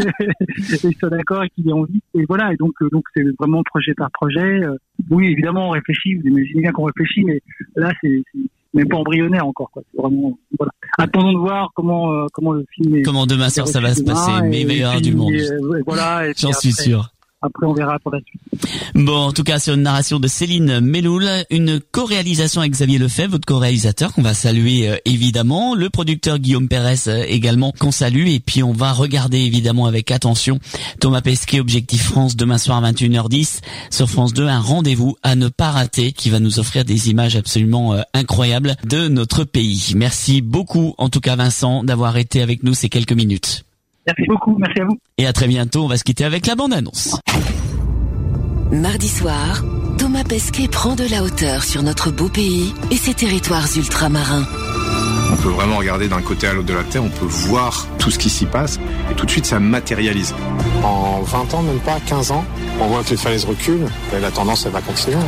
et soit d'accord et qu'il ait envie. Et voilà. Et donc, euh, donc c'est vraiment projet par projet. Euh, oui, évidemment, on réfléchit. Vous imaginez bien qu'on réfléchit, mais là, c'est, c'est même pas embryonnaire encore, quoi. C'est vraiment, voilà. Attendons de voir comment, euh, comment le film est. Comment demain soir ça va se passer, mais meilleur du monde. Euh, voilà. Et J'en suis après, sûr. Après, on verra pour la suite. Bon, en tout cas, sur une narration de Céline Meloul, une co-réalisation avec Xavier Lefebvre, votre co-réalisateur, qu'on va saluer euh, évidemment, le producteur Guillaume Pérez euh, également, qu'on salue, et puis on va regarder évidemment avec attention Thomas Pesquet, Objectif France, demain soir à vingt et une heures dix, sur France deux, un rendez-vous à ne pas rater, qui va nous offrir des images absolument euh, incroyables de notre pays. Merci beaucoup, en tout cas Vincent, d'avoir été avec nous ces quelques minutes. Merci beaucoup, merci à vous. Et à très bientôt, on va se quitter avec la bande-annonce. Mardi soir, Thomas Pesquet prend de la hauteur sur notre beau pays et ses territoires ultramarins. On peut vraiment regarder d'un côté à l'autre de la Terre, on peut voir tout ce qui s'y passe, et tout de suite ça matérialise. En vingt ans, même pas, quinze ans, on voit que les falaises reculent, et la tendance elle va continuer.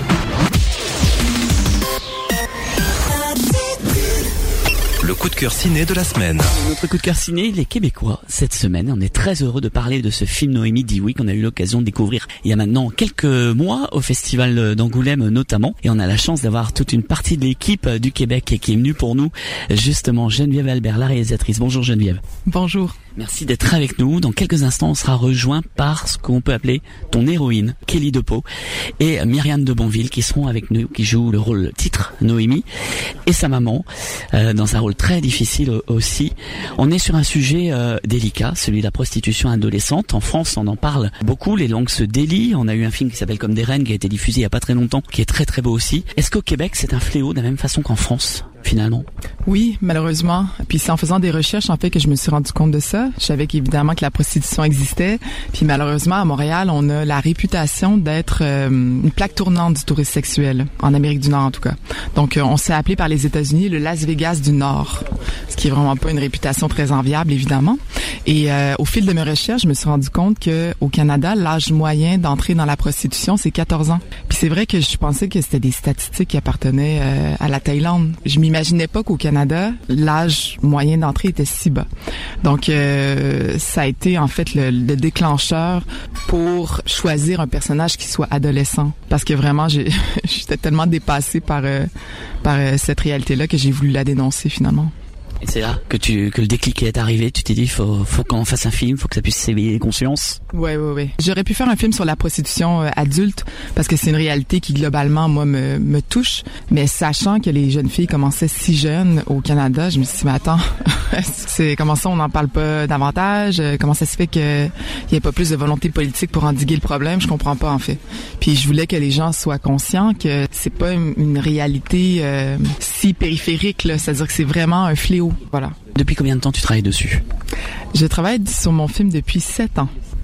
Le coup de cœur ciné de la semaine. Notre coup de cœur ciné, les Québécois, cette semaine. On est très heureux de parler de ce film Noémie Dioui qu'on a eu l'occasion de découvrir il y a maintenant quelques mois au Festival d'Angoulême notamment. Et on a la chance d'avoir toute une partie de l'équipe du Québec qui est venue pour nous, justement Geneviève Albert, la réalisatrice. Bonjour Geneviève. Bonjour. Merci d'être avec nous. Dans quelques instants, on sera rejoint par ce qu'on peut appeler ton héroïne, Kelly Depeau, et Myriam de Bonville qui seront avec nous, qui jouent le rôle titre, Noémie, et sa maman, euh, dans un rôle très difficile aussi. On est sur un sujet euh, délicat, celui de la prostitution adolescente. En France, on en parle beaucoup, les langues se délient. On a eu un film qui s'appelle Comme des reines, qui a été diffusé il y a pas très longtemps, qui est très très beau aussi. Est-ce qu'au Québec, c'est un fléau de la même façon qu'en France ? Finalement. Oui, malheureusement. Puis c'est en faisant des recherches en fait que je me suis rendu compte de ça. Je savais qu'évidemment que la prostitution existait. Puis malheureusement à Montréal, on a la réputation d'être euh, une plaque tournante du tourisme sexuel en Amérique du Nord en tout cas. Donc euh, on s'est appelé par les États-Unis le Las Vegas du Nord, ce qui est vraiment pas une réputation très enviable évidemment. Et euh, au fil de mes recherches, je me suis rendu compte que au Canada, l'âge moyen d'entrer dans la prostitution c'est quatorze ans. Puis c'est vrai que je pensais que c'était des statistiques qui appartenaient euh, à la Thaïlande. Je m'imaginais pas qu'au Canada, l'âge moyen d'entrée était si bas. Donc, euh, ça a été en fait le, le déclencheur pour choisir un personnage qui soit adolescent. Parce que vraiment, j'ai, j'étais tellement dépassée par, euh, par euh, cette réalité-là que j'ai voulu la dénoncer finalement. Et c'est là que tu que le déclic est arrivé. Tu t'es dit faut faut qu'on fasse un film, faut que ça puisse s'éveiller les consciences. Ouais ouais ouais. J'aurais pu faire un film sur la prostitution euh, adulte parce que c'est une réalité qui globalement moi me me touche. Mais sachant que les jeunes filles commençaient si jeunes au Canada, je me suis dit mais attends, c'est comment ça on n'en parle pas davantage? Comment ça se fait que il y a pas plus de volonté politique pour endiguer le problème? Je comprends pas en fait. Puis je voulais que les gens soient conscients que c'est pas une, une réalité euh, si périphérique là, c'est-à-dire que c'est vraiment un fléau. Voilà. Depuis combien de temps tu travailles dessus? Je travaille sur mon film depuis sept ans.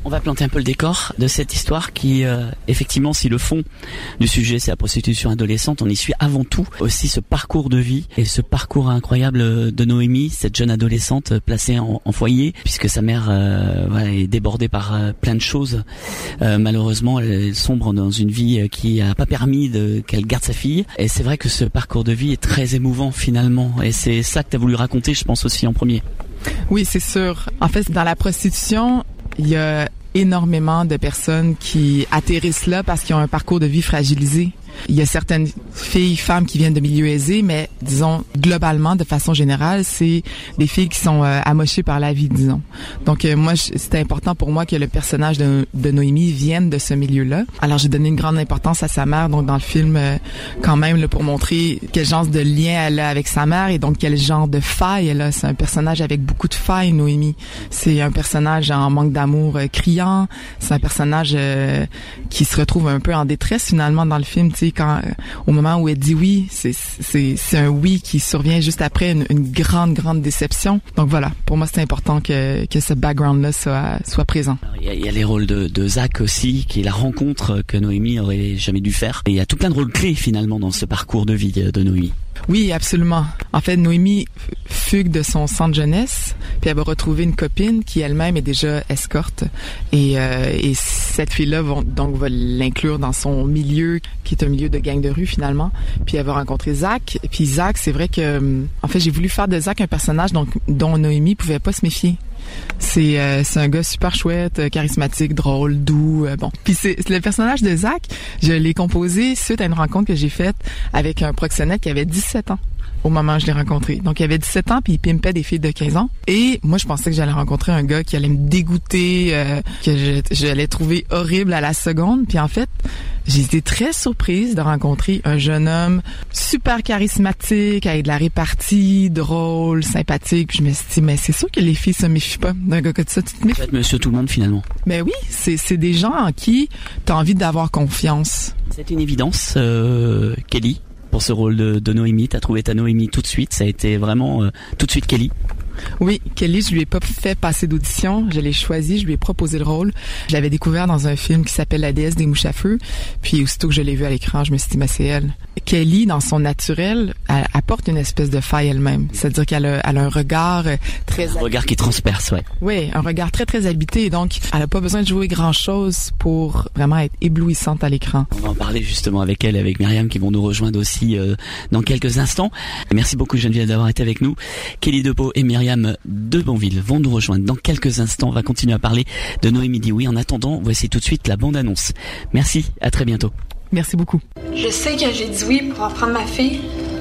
On va planter un peu le décor de cette histoire qui, euh, effectivement, si le fond du sujet c'est la prostitution adolescente, on y suit avant tout aussi ce parcours de vie et ce parcours incroyable de Noémie, cette jeune adolescente placée en, en foyer, puisque sa mère euh, voilà, est débordée par euh, plein de choses. Euh, malheureusement, elle, elle sombre dans une vie qui a pas permis de, qu'elle garde sa fille. Et c'est vrai que ce parcours de vie est très émouvant finalement. Et c'est ça que tu as voulu raconter, je pense, aussi en premier. Oui, c'est sûr. En fait, dans la prostitution, il y a énormément de personnes qui atterrissent là parce qu'ils ont un parcours de vie fragilisé. Il y a certaines filles, femmes qui viennent de milieux aisés, mais disons globalement, de façon générale, c'est des filles qui sont euh, amochées par la vie, disons. Donc euh, moi, c'était important pour moi que le personnage de, de Noémie vienne de ce milieu-là. Alors j'ai donné une grande importance à sa mère, donc dans le film, euh, quand même, là, pour montrer quel genre de lien elle a avec sa mère et donc quel genre de faille elle a. C'est un personnage avec beaucoup de failles, Noémie. C'est un personnage en manque d'amour euh, criant. C'est un personnage euh, qui se retrouve un peu en détresse finalement dans le film, tu sais. Quand, euh, au moment où elle dit oui, c'est, c'est, c'est un oui qui survient juste après une, une grande, grande déception. Donc voilà, pour moi, c'est important que, que ce background-là soit, soit présent. Il y, a, il y a les rôles de, de Zach aussi, qui est la rencontre que Noémie aurait jamais dû faire. Et il y a tout plein de rôles clés finalement dans ce parcours de vie de Noémie. Oui, absolument. En fait, Noémie fugue de son centre jeunesse, puis elle va retrouver une copine qui elle-même est déjà escorte. Et, euh, et cette fille-là va, donc va l'inclure dans son milieu, qui est un milieu de gang de rue finalement. Puis elle va rencontrer Zach. Et puis Zach, c'est vrai que, en fait, j'ai voulu faire de Zach un personnage donc, dont Noémie pouvait pas se méfier. C'est euh, c'est un gars super chouette, charismatique, drôle, doux. Euh, bon, puis c'est, c'est le personnage de Zach. Je l'ai composé suite à une rencontre que j'ai faite avec un proxénète qui avait dix-sept ans au moment où je l'ai rencontré. Donc il avait dix-sept ans puis il pimpait des filles de quinze ans. Et moi je pensais que j'allais rencontrer un gars qui allait me dégoûter, euh, que je, j'allais trouver horrible à la seconde. Puis en fait, j'ai été très surprise de rencontrer un jeune homme super charismatique, avec de la répartie, drôle, sympathique. Puis je me suis dit, mais c'est sûr que les filles se méfient pas d'un gars comme ça. Tu te méfies? Peut-être monsieur tout le monde finalement. Ben oui, c'est, c'est des gens en qui t'as envie d'avoir confiance. C'est une évidence, euh, Kelly, pour ce rôle de, de Noémie. T'as trouvé ta Noémie tout de suite. Ça a été vraiment euh, tout de suite Kelly. Oui, Kelly, je lui ai pas fait passer d'audition. Je l'ai choisi, je lui ai proposé le rôle. Je l'avais découvert dans un film qui s'appelle La déesse des mouches à feu. Puis aussitôt que je l'ai vu à l'écran, je me suis dit, mais c'est elle. Kelly, dans son naturel, elle apporte une espèce de faille elle-même. C'est-à-dire qu'elle a, elle a un regard très... Un regard qui transperce, ouais. Oui, un regard très, très habité. Et donc, elle a pas besoin de jouer grand-chose pour vraiment être éblouissante à l'écran. On va en parler justement avec elle, avec Myriam, qui vont nous rejoindre aussi euh, dans quelques instants. Merci beaucoup, Geneviève, d'avoir été avec nous. Kelly Depeau et Myriam de Bonville vont nous rejoindre dans quelques instants. On va continuer à parler de Noémie dit oui. En attendant, voici tout de suite la bande-annonce. Merci, à très bientôt. Merci beaucoup. Je sais que j'ai dit oui pour reprendre ma fille,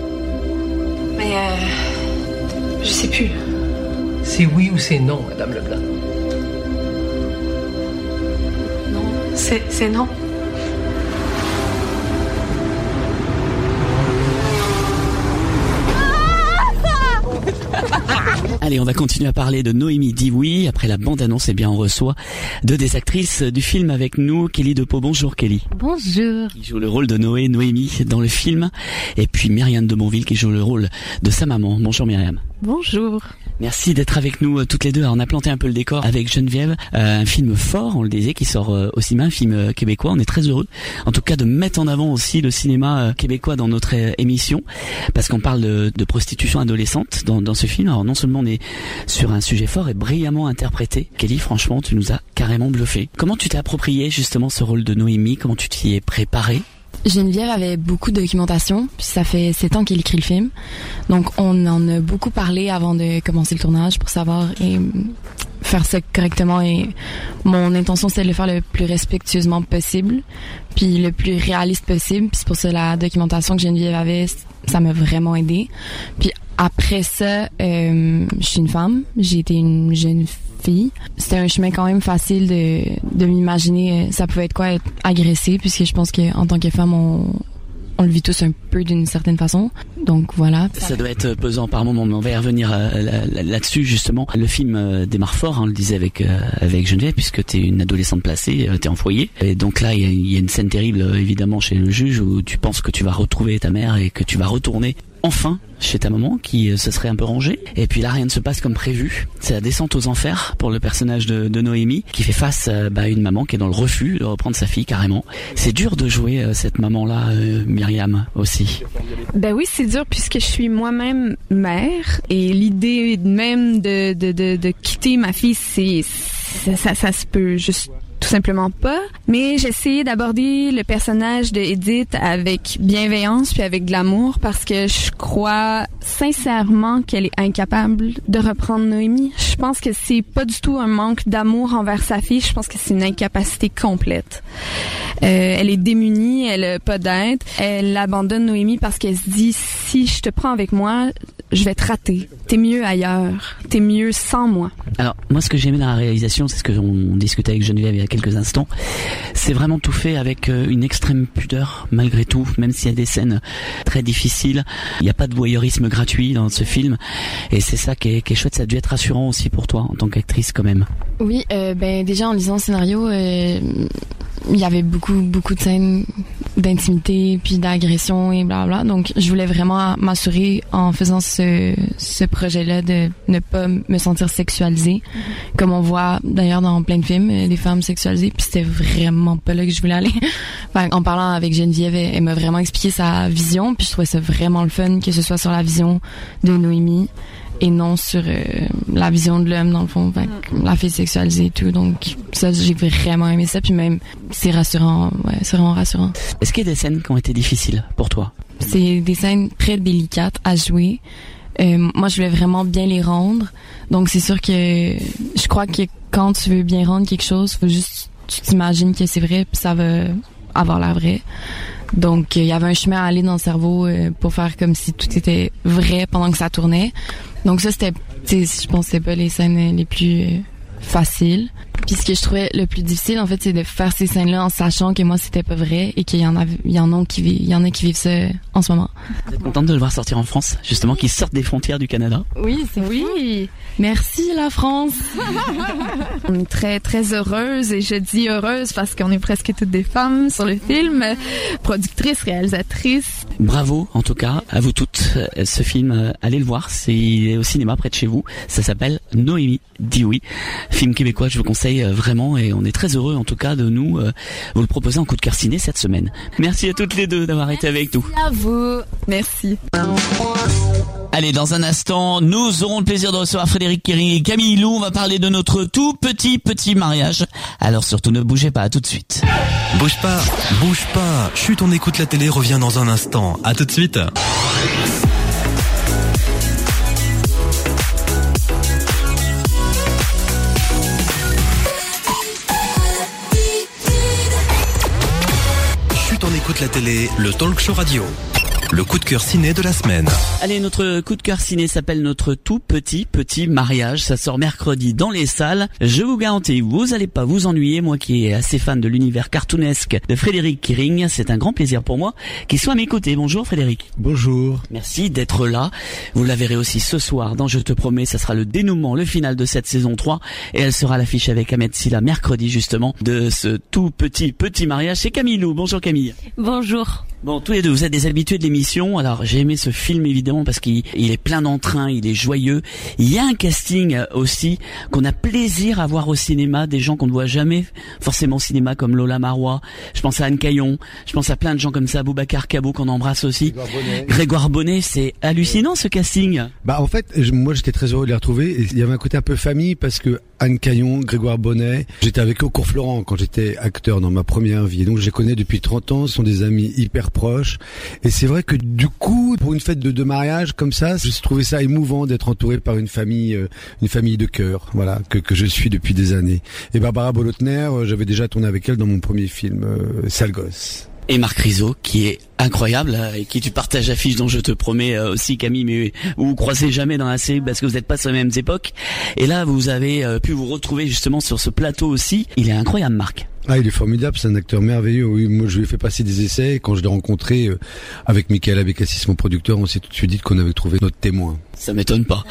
mais euh, je sais plus. C'est oui ou c'est non, Madame Leblanc? Non, c'est, c'est non. Allez, on va continuer à parler de Noémie dit oui. Après la bande-annonce, eh bien, on reçoit deux des actrices du film avec nous. Kelly Depeau, bonjour Kelly. Bonjour. Qui joue le rôle de Noé, Noémie dans le film. Et puis Myriam de Bonville qui joue le rôle de sa maman. Bonjour Myriam. Bonjour. Merci d'être avec nous euh, toutes les deux. Alors, on a planté un peu le décor avec Geneviève. Euh, un film fort, on le disait, qui sort euh, au cinéma, un film euh, québécois. On est très heureux, en tout cas, de mettre en avant aussi le cinéma euh, québécois dans notre euh, émission, parce qu'on parle de, de prostitution adolescente dans, dans ce film. Alors non seulement on est sur un sujet fort et brillamment interprété. Kelly, franchement, tu nous as carrément bluffé. Comment tu t'es approprié justement ce rôle de Noémie? Comment tu t'y es préparé? Geneviève avait beaucoup de documentation, puis ça fait sept ans qu'elle écrit le film. Donc on en a beaucoup parlé avant de commencer le tournage pour savoir et faire ça correctement. Et mon intention, c'était de le faire le plus respectueusement possible, puis le plus réaliste possible. Puis c'est pour ça la documentation que Geneviève avait, ça m'a vraiment aidé. Puis après ça, euh, je suis une femme, j'ai été une jeune fille. C'était un chemin quand même facile de, de m'imaginer, ça pouvait être quoi être agressée, puisque je pense qu'en tant que femme, on, on le vit tous un peu d'une certaine façon. Donc voilà. Ça doit être pesant par moment, mais on va y revenir euh, là, là-dessus justement. Le film euh, démarre fort, hein, on le disait avec euh, avec Geneviève, puisque t'es une adolescente placée, euh, t'es en foyer, et donc là il y a, y a une scène terrible euh, évidemment chez le juge où tu penses que tu vas retrouver ta mère et que tu vas retourner enfin chez ta maman qui euh, se serait un peu rangée, et puis là rien ne se passe comme prévu. C'est la descente aux enfers pour le personnage de, de Noémie qui fait face euh, bah, à une maman qui est dans le refus de reprendre sa fille carrément. C'est dur de jouer euh, cette maman là, euh, Myriam aussi. Ben oui, c'est dur puisque je suis moi-même mère et l'idée même de de de, de quitter ma fille, c'est ça, ça ça se peut juste tout simplement pas. Mais j'ai essayé d'aborder le personnage de Edith avec bienveillance puis avec de l'amour parce que je crois sincèrement qu'elle est incapable de reprendre Noémie. Je pense que c'est pas du tout un manque d'amour envers sa fille. Je pense que c'est une incapacité complète. Euh, elle est démunie, elle a pas d'aide. Elle abandonne Noémie parce qu'elle se dit si je te prends avec moi, je vais te rater. T'es mieux ailleurs. T'es mieux sans moi. Alors, moi, ce que j'ai aimé dans la réalisation, c'est ce que on discutait avec Geneviève il y a quelques instants. C'est vraiment tout fait avec une extrême pudeur, malgré tout, même s'il y a des scènes très difficiles. Il n'y a pas de voyeurisme gratuit dans ce film. Et c'est ça qui est, qui est chouette. Ça a dû être rassurant aussi pour toi, en tant qu'actrice, quand même. Oui, euh, ben, déjà, en lisant le scénario, euh, il y avait beaucoup, beaucoup de scènes d'intimité, puis d'agression et blablabla. Donc, je voulais vraiment m'assurer, en faisant ce, ce projet-là, de ne pas me sentir sexualisée. Mm-hmm. Comme on voit, d'ailleurs, dans plein de films, des femmes sexualisées. Puis c'était vraiment pas là que je voulais aller. Enfin, en parlant avec Geneviève, elle, elle m'a vraiment expliqué sa vision. Puis je trouvais ça vraiment le fun que ce soit sur la vision de Noémie et non sur euh, la vision de l'homme, dans le fond. Fait, la fille sexualisée et tout. Donc, ça, j'ai vraiment aimé ça. Puis même, c'est rassurant. Ouais, c'est vraiment rassurant. Est-ce qu'il y a des scènes qui ont été difficiles pour toi? C'est des scènes très délicates à jouer. Euh, moi, je voulais vraiment bien les rendre. Donc, c'est sûr que je crois que quand tu veux bien rendre quelque chose, faut juste tu t'imagines que c'est vrai, puis ça va avoir l'air vrai. Donc, il y avait un chemin à aller dans le cerveau euh, pour faire comme si tout était vrai pendant que ça tournait. Donc ça, c'était, tu sais, je pense que c'était pas les scènes les plus euh, faciles. Puis ce que je trouvais le plus difficile, en fait, c'est de faire ces scènes-là en sachant que moi, c'était pas vrai et qu'il y en a, il y en a qui vivent, il y en a qui vivent ça en ce moment. Vous êtes contente de le voir sortir en France, justement, qu'il sorte des frontières du Canada? Oui, c'est oui. Merci la France. On est très très heureuse, et je dis heureuse parce qu'on est presque toutes des femmes sur le film, productrices, réalisatrices. Bravo, en tout cas, à vous toutes. Ce film, allez le voir, c'est au cinéma près de chez vous. Ça s'appelle Noémie dit oui. Film québécois, je vous conseille vraiment, et on est très heureux en tout cas de nous euh, vous le proposer en coup de cœur ciné cette semaine. Merci à toutes les deux d'avoir été avec nous. Merci à vous. Merci. Allez, dans un instant, nous aurons le plaisir de recevoir Frédéric Kering et Camille Lou. On va parler de notre tout petit petit mariage. Alors surtout ne bougez pas, à tout de suite. Bouge pas, bouge pas. Chut, on écoute la télé, revient dans un instant. À tout de suite. Chut, on écoute la télé, le talk show radio. Le coup de cœur ciné de la semaine. Allez, notre coup de cœur ciné s'appelle Notre tout petit petit mariage. Ça sort mercredi dans les salles. Je vous garantis, vous allez pas vous ennuyer. Moi qui est assez fan de l'univers cartoonesque de Frédéric Kering, c'est un grand plaisir pour moi qu'il soit à mes côtés. Bonjour Frédéric. Bonjour. Merci d'être là. Vous la verrez aussi ce soir dans Je te promets. Ça sera le dénouement, le final de cette saison trois. Et elle sera à l'affiche avec Ahmed Silla mercredi justement de ce tout petit petit mariage. C'est Camille Lou. Bonjour Camille. Bonjour. Bon, tous les deux, vous êtes des habitués de l'émission. Alors, j'ai aimé ce film évidemment parce qu'il il est plein d'entrain, il est joyeux. Il y a un casting aussi qu'on a plaisir à voir au cinéma, des gens qu'on ne voit jamais forcément au cinéma, comme Lola Marois. Je pense à Anne Caillon, je pense à plein de gens comme ça, Boubacar Cabot qu'on embrasse aussi. Grégoire Bonnet. Grégoire Bonnet, c'est hallucinant ce casting. Bah en fait, je, moi j'étais très heureux de les retrouver. Et il y avait un côté un peu famille parce que Anne Caillon, Grégoire Bonnet, j'étais avec eux au Cours Florent quand j'étais acteur dans ma première vie. Et donc je les connais depuis trente ans, ce sont des amis hyper proches. Et c'est vrai que du coup, pour une fête de, de mariage comme ça, j'ai trouvé ça émouvant d'être entouré par une famille, euh, une famille de cœur, voilà, que, que je suis depuis des années. Et Barbara Bolotner, euh, j'avais déjà tourné avec elle dans mon premier film, euh, Sale gosse. Et Marc Rizzo, qui est incroyable, et qui tu partages affiche dont je te promets euh, aussi Camille, mais vous vous croisez jamais dans la série parce que vous n'êtes pas sur les mêmes époques. Et là, vous avez euh, pu vous retrouver justement sur ce plateau aussi. Il est incroyable, Marc. Ah, il est formidable, c'est un acteur merveilleux. Oui, moi je lui ai fait passer des essais. Quand je l'ai rencontré euh, avec Michael Abécassis, mon producteur, on s'est tout de suite dit qu'on avait trouvé notre témoin. Ça m'étonne pas.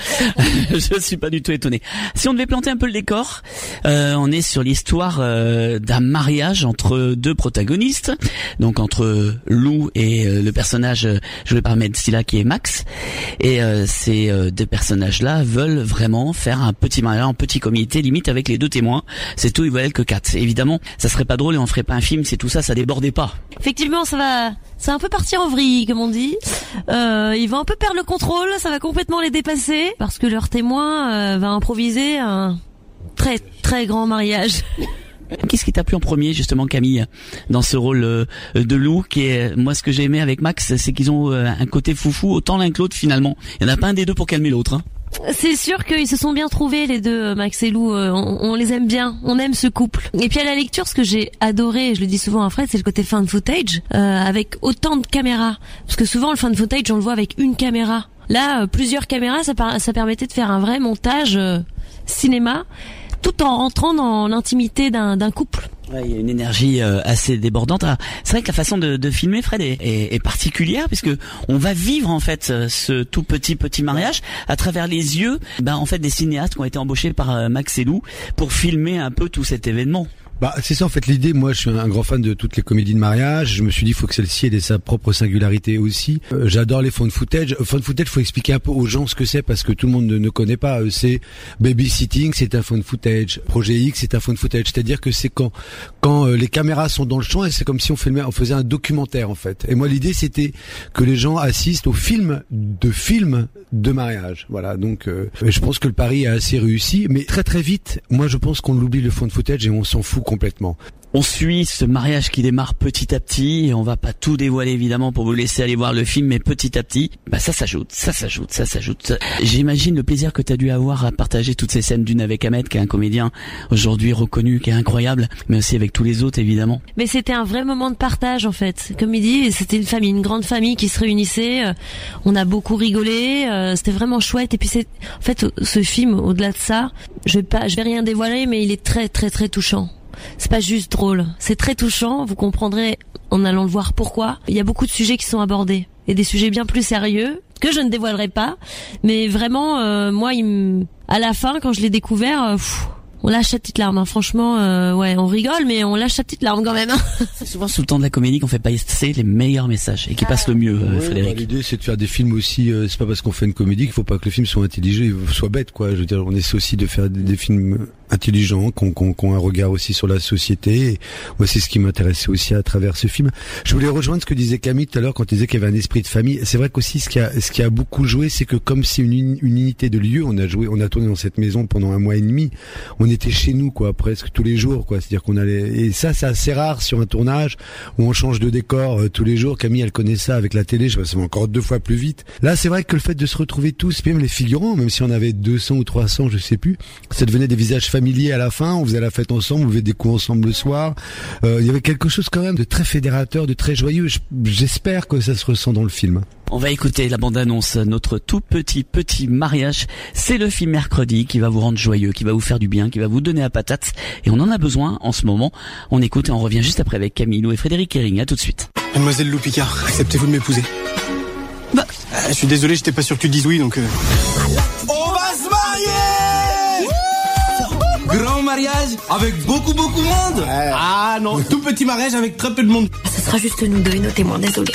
Je suis pas du tout étonné. Si on devait planter un peu le décor, euh, on est sur l'histoire euh, d'un mariage entre deux protagonistes, donc entre Lou et euh, le personnage joué par Ahmed Silla qui est Max. Et euh, ces euh, deux personnages-là veulent vraiment faire un petit mariage, un petit comité, limite avec les deux témoins. C'est tout, ils veulent que quatre. Évidemment, ça serait pas drôle et on ferait pas un film, c'est tout ça, ça débordait pas. Effectivement, ça va, ça va un peu partir en vrille, comme on dit. Euh, ils vont un peu perdre le contrôle, ça va complètement les dépasser, parce que leur témoin euh, va improviser un très très grand mariage. Qu'est-ce qui t'a plu en premier, justement, Camille, dans ce rôle euh, de Lou, qui est, moi, ce que j'ai aimé avec Max, c'est qu'ils ont euh, un côté foufou, autant l'un que l'autre, finalement. Il n'y en a pas un des deux pour calmer l'autre, hein. C'est sûr qu'ils se sont bien trouvés, les deux, Max et Lou. On, on les aime bien, on aime ce couple. Et puis à la lecture, ce que j'ai adoré, je le dis souvent à Fred, c'est le côté fan footage, euh, avec autant de caméras. Parce que souvent, le fan footage, on le voit avec une caméra. Là, euh, plusieurs caméras, ça, par, ça permettait de faire un vrai montage euh, cinéma, tout en rentrant dans l'intimité d'un, d'un couple. Ouais, il y a une énergie euh, assez débordante. Ah, c'est vrai que la façon de, de filmer, Fred, est, est, est particulière, puisque on va vivre en fait ce tout petit petit mariage à travers les yeux, ben en fait des cinéastes qui ont été embauchés par euh, Max et Lou pour filmer un peu tout cet événement. Bah, c'est ça en fait l'idée. Moi, je suis un grand fan de toutes les comédies de mariage. Je me suis dit, il faut que celle-ci ait sa propre singularité aussi. Euh, j'adore les found footage. Found footage, faut expliquer un peu aux gens ce que c'est parce que tout le monde ne, ne connaît pas. Euh, c'est babysitting, c'est un found footage. Projet X, c'est un found footage. C'est-à-dire que c'est quand quand euh, les caméras sont dans le champ et c'est comme si on filmait, on faisait un documentaire en fait. Et moi, l'idée c'était que les gens assistent au film de films de mariage. Voilà. Donc, euh, je pense que le pari est assez réussi, mais très très vite, moi, je pense qu'on l'oublie le found footage et on s'en fout complètement. On suit ce mariage qui démarre petit à petit et on va pas tout dévoiler évidemment pour vous laisser aller voir le film, mais petit à petit, bah ça s'ajoute, ça s'ajoute, ça s'ajoute. J'imagine le plaisir que t'as dû avoir à partager toutes ces scènes, d'une avec Ahmed qui est un comédien aujourd'hui reconnu, qui est incroyable, mais aussi avec tous les autres évidemment. Mais c'était un vrai moment de partage en fait. Comme il dit, c'était une famille, une grande famille qui se réunissait. On a beaucoup rigolé, c'était vraiment chouette. Et puis c'est, en fait, ce film, au-delà de ça, je vais pas, je vais rien dévoiler, mais il est très très très touchant. C'est pas juste drôle, c'est très touchant, vous comprendrez en allant le voir pourquoi. Il y a beaucoup de sujets qui sont abordés, et des sujets bien plus sérieux, que je ne dévoilerai pas, mais vraiment, euh, moi, il m... à la fin, quand je l'ai découvert, euh, pff, on lâche sa petite larme, hein. Franchement, euh, ouais, on rigole, mais on lâche sa petite larme quand même. Hein. C'est souvent sous le temps de la comédie qu'on fait passer les meilleurs messages et qui passent le mieux, euh, ouais, Frédéric. Bah, l'idée, c'est de faire des films aussi. Euh, c'est pas parce qu'on fait une comédie qu'il faut pas que le film soit intelligent, soit bête, quoi. Je veux dire, on essaie aussi de faire des, des films intelligents, qu'on qu'on qu'on a un regard aussi sur la société. Et moi, c'est ce qui m'intéressait aussi à travers ce film. Je voulais rejoindre ce que disait Camille tout à l'heure quand il disait qu'il y avait un esprit de famille. C'est vrai qu'aussi ce qui a ce qui a beaucoup joué, c'est que comme c'est une, une unité de lieu, on a joué, on a tourné dans cette maison pendant un mois et demi. On était chez nous, quoi, presque tous les jours, quoi. C'est-à-dire qu'on allait, et ça, c'est assez rare sur un tournage où on change de décor euh, tous les jours. Camille, elle connaît ça avec la télé. Je sais pas, ça va encore deux fois plus vite. Là, c'est vrai que le fait de se retrouver tous, même les figurants, même si on avait deux cents ou trois cents, je sais plus, ça devenait des visages familiers à la fin. On faisait la fête ensemble, on faisait des coups ensemble le soir. Euh, il y avait quelque chose quand même de très fédérateur, de très joyeux. J'espère que ça se ressent dans le film. On va écouter la bande-annonce, notre tout petit petit mariage. C'est le film Mercredi qui va vous rendre joyeux, qui va vous faire du bien, qui va vous donner la patate. Et on en a besoin en ce moment. On écoute et on revient juste après avec Camille Lou et Frédéric Kering. À tout de suite. Mademoiselle Lou Picard, acceptez-vous de m'épouser? Bah, euh, je suis désolé, j'étais pas sûr que tu dises oui, donc... Euh... On va se marier! Grand mariage avec beaucoup beaucoup de monde. Ouais. Ah non, tout petit mariage avec très peu de monde. Ce sera juste nous deux et nos témoins, désolé.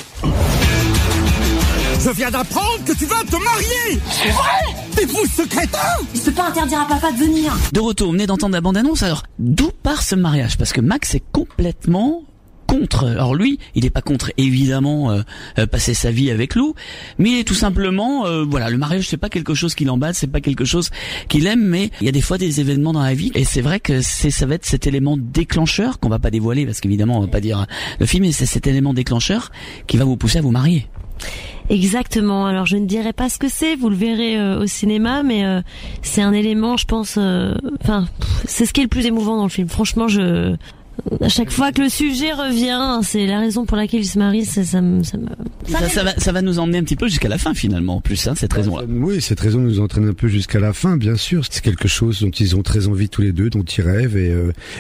Je viens d'apprendre que tu vas te marier. C'est vrai? T'épouses ce crétin? Je peux pas interdire à papa de venir. De retour, vous venez d'entendre la bande-annonce. Alors, d'où part ce mariage? Parce que Max est complètement contre. Alors lui, il est pas contre évidemment euh, euh, passer sa vie avec Lou, mais il est tout simplement euh, voilà, le mariage c'est pas quelque chose qui l'emballe, c'est pas quelque chose qu'il aime, mais il y a des fois des événements dans la vie et c'est vrai que c'est ça va être cet élément déclencheur qu'on va pas dévoiler parce qu'évidemment on va pas dire le film, mais c'est cet élément déclencheur qui va vous pousser à vous marier. Exactement. Alors je ne dirai pas ce que c'est, vous le verrez euh, au cinéma, mais euh, c'est un élément, je pense, enfin, euh, c'est ce qui est le plus émouvant dans le film. Franchement, je à chaque fois que le sujet revient, c'est la raison pour laquelle il se marie, ça, ça, me, ça, me... ça, ça, va, ça va nous emmener un petit peu jusqu'à la fin finalement, en plus, hein, cette raison-là. Oui, cette raison nous entraîne un peu jusqu'à la fin, bien sûr. C'est quelque chose dont ils ont très envie tous les deux, dont ils rêvent, et, euh, et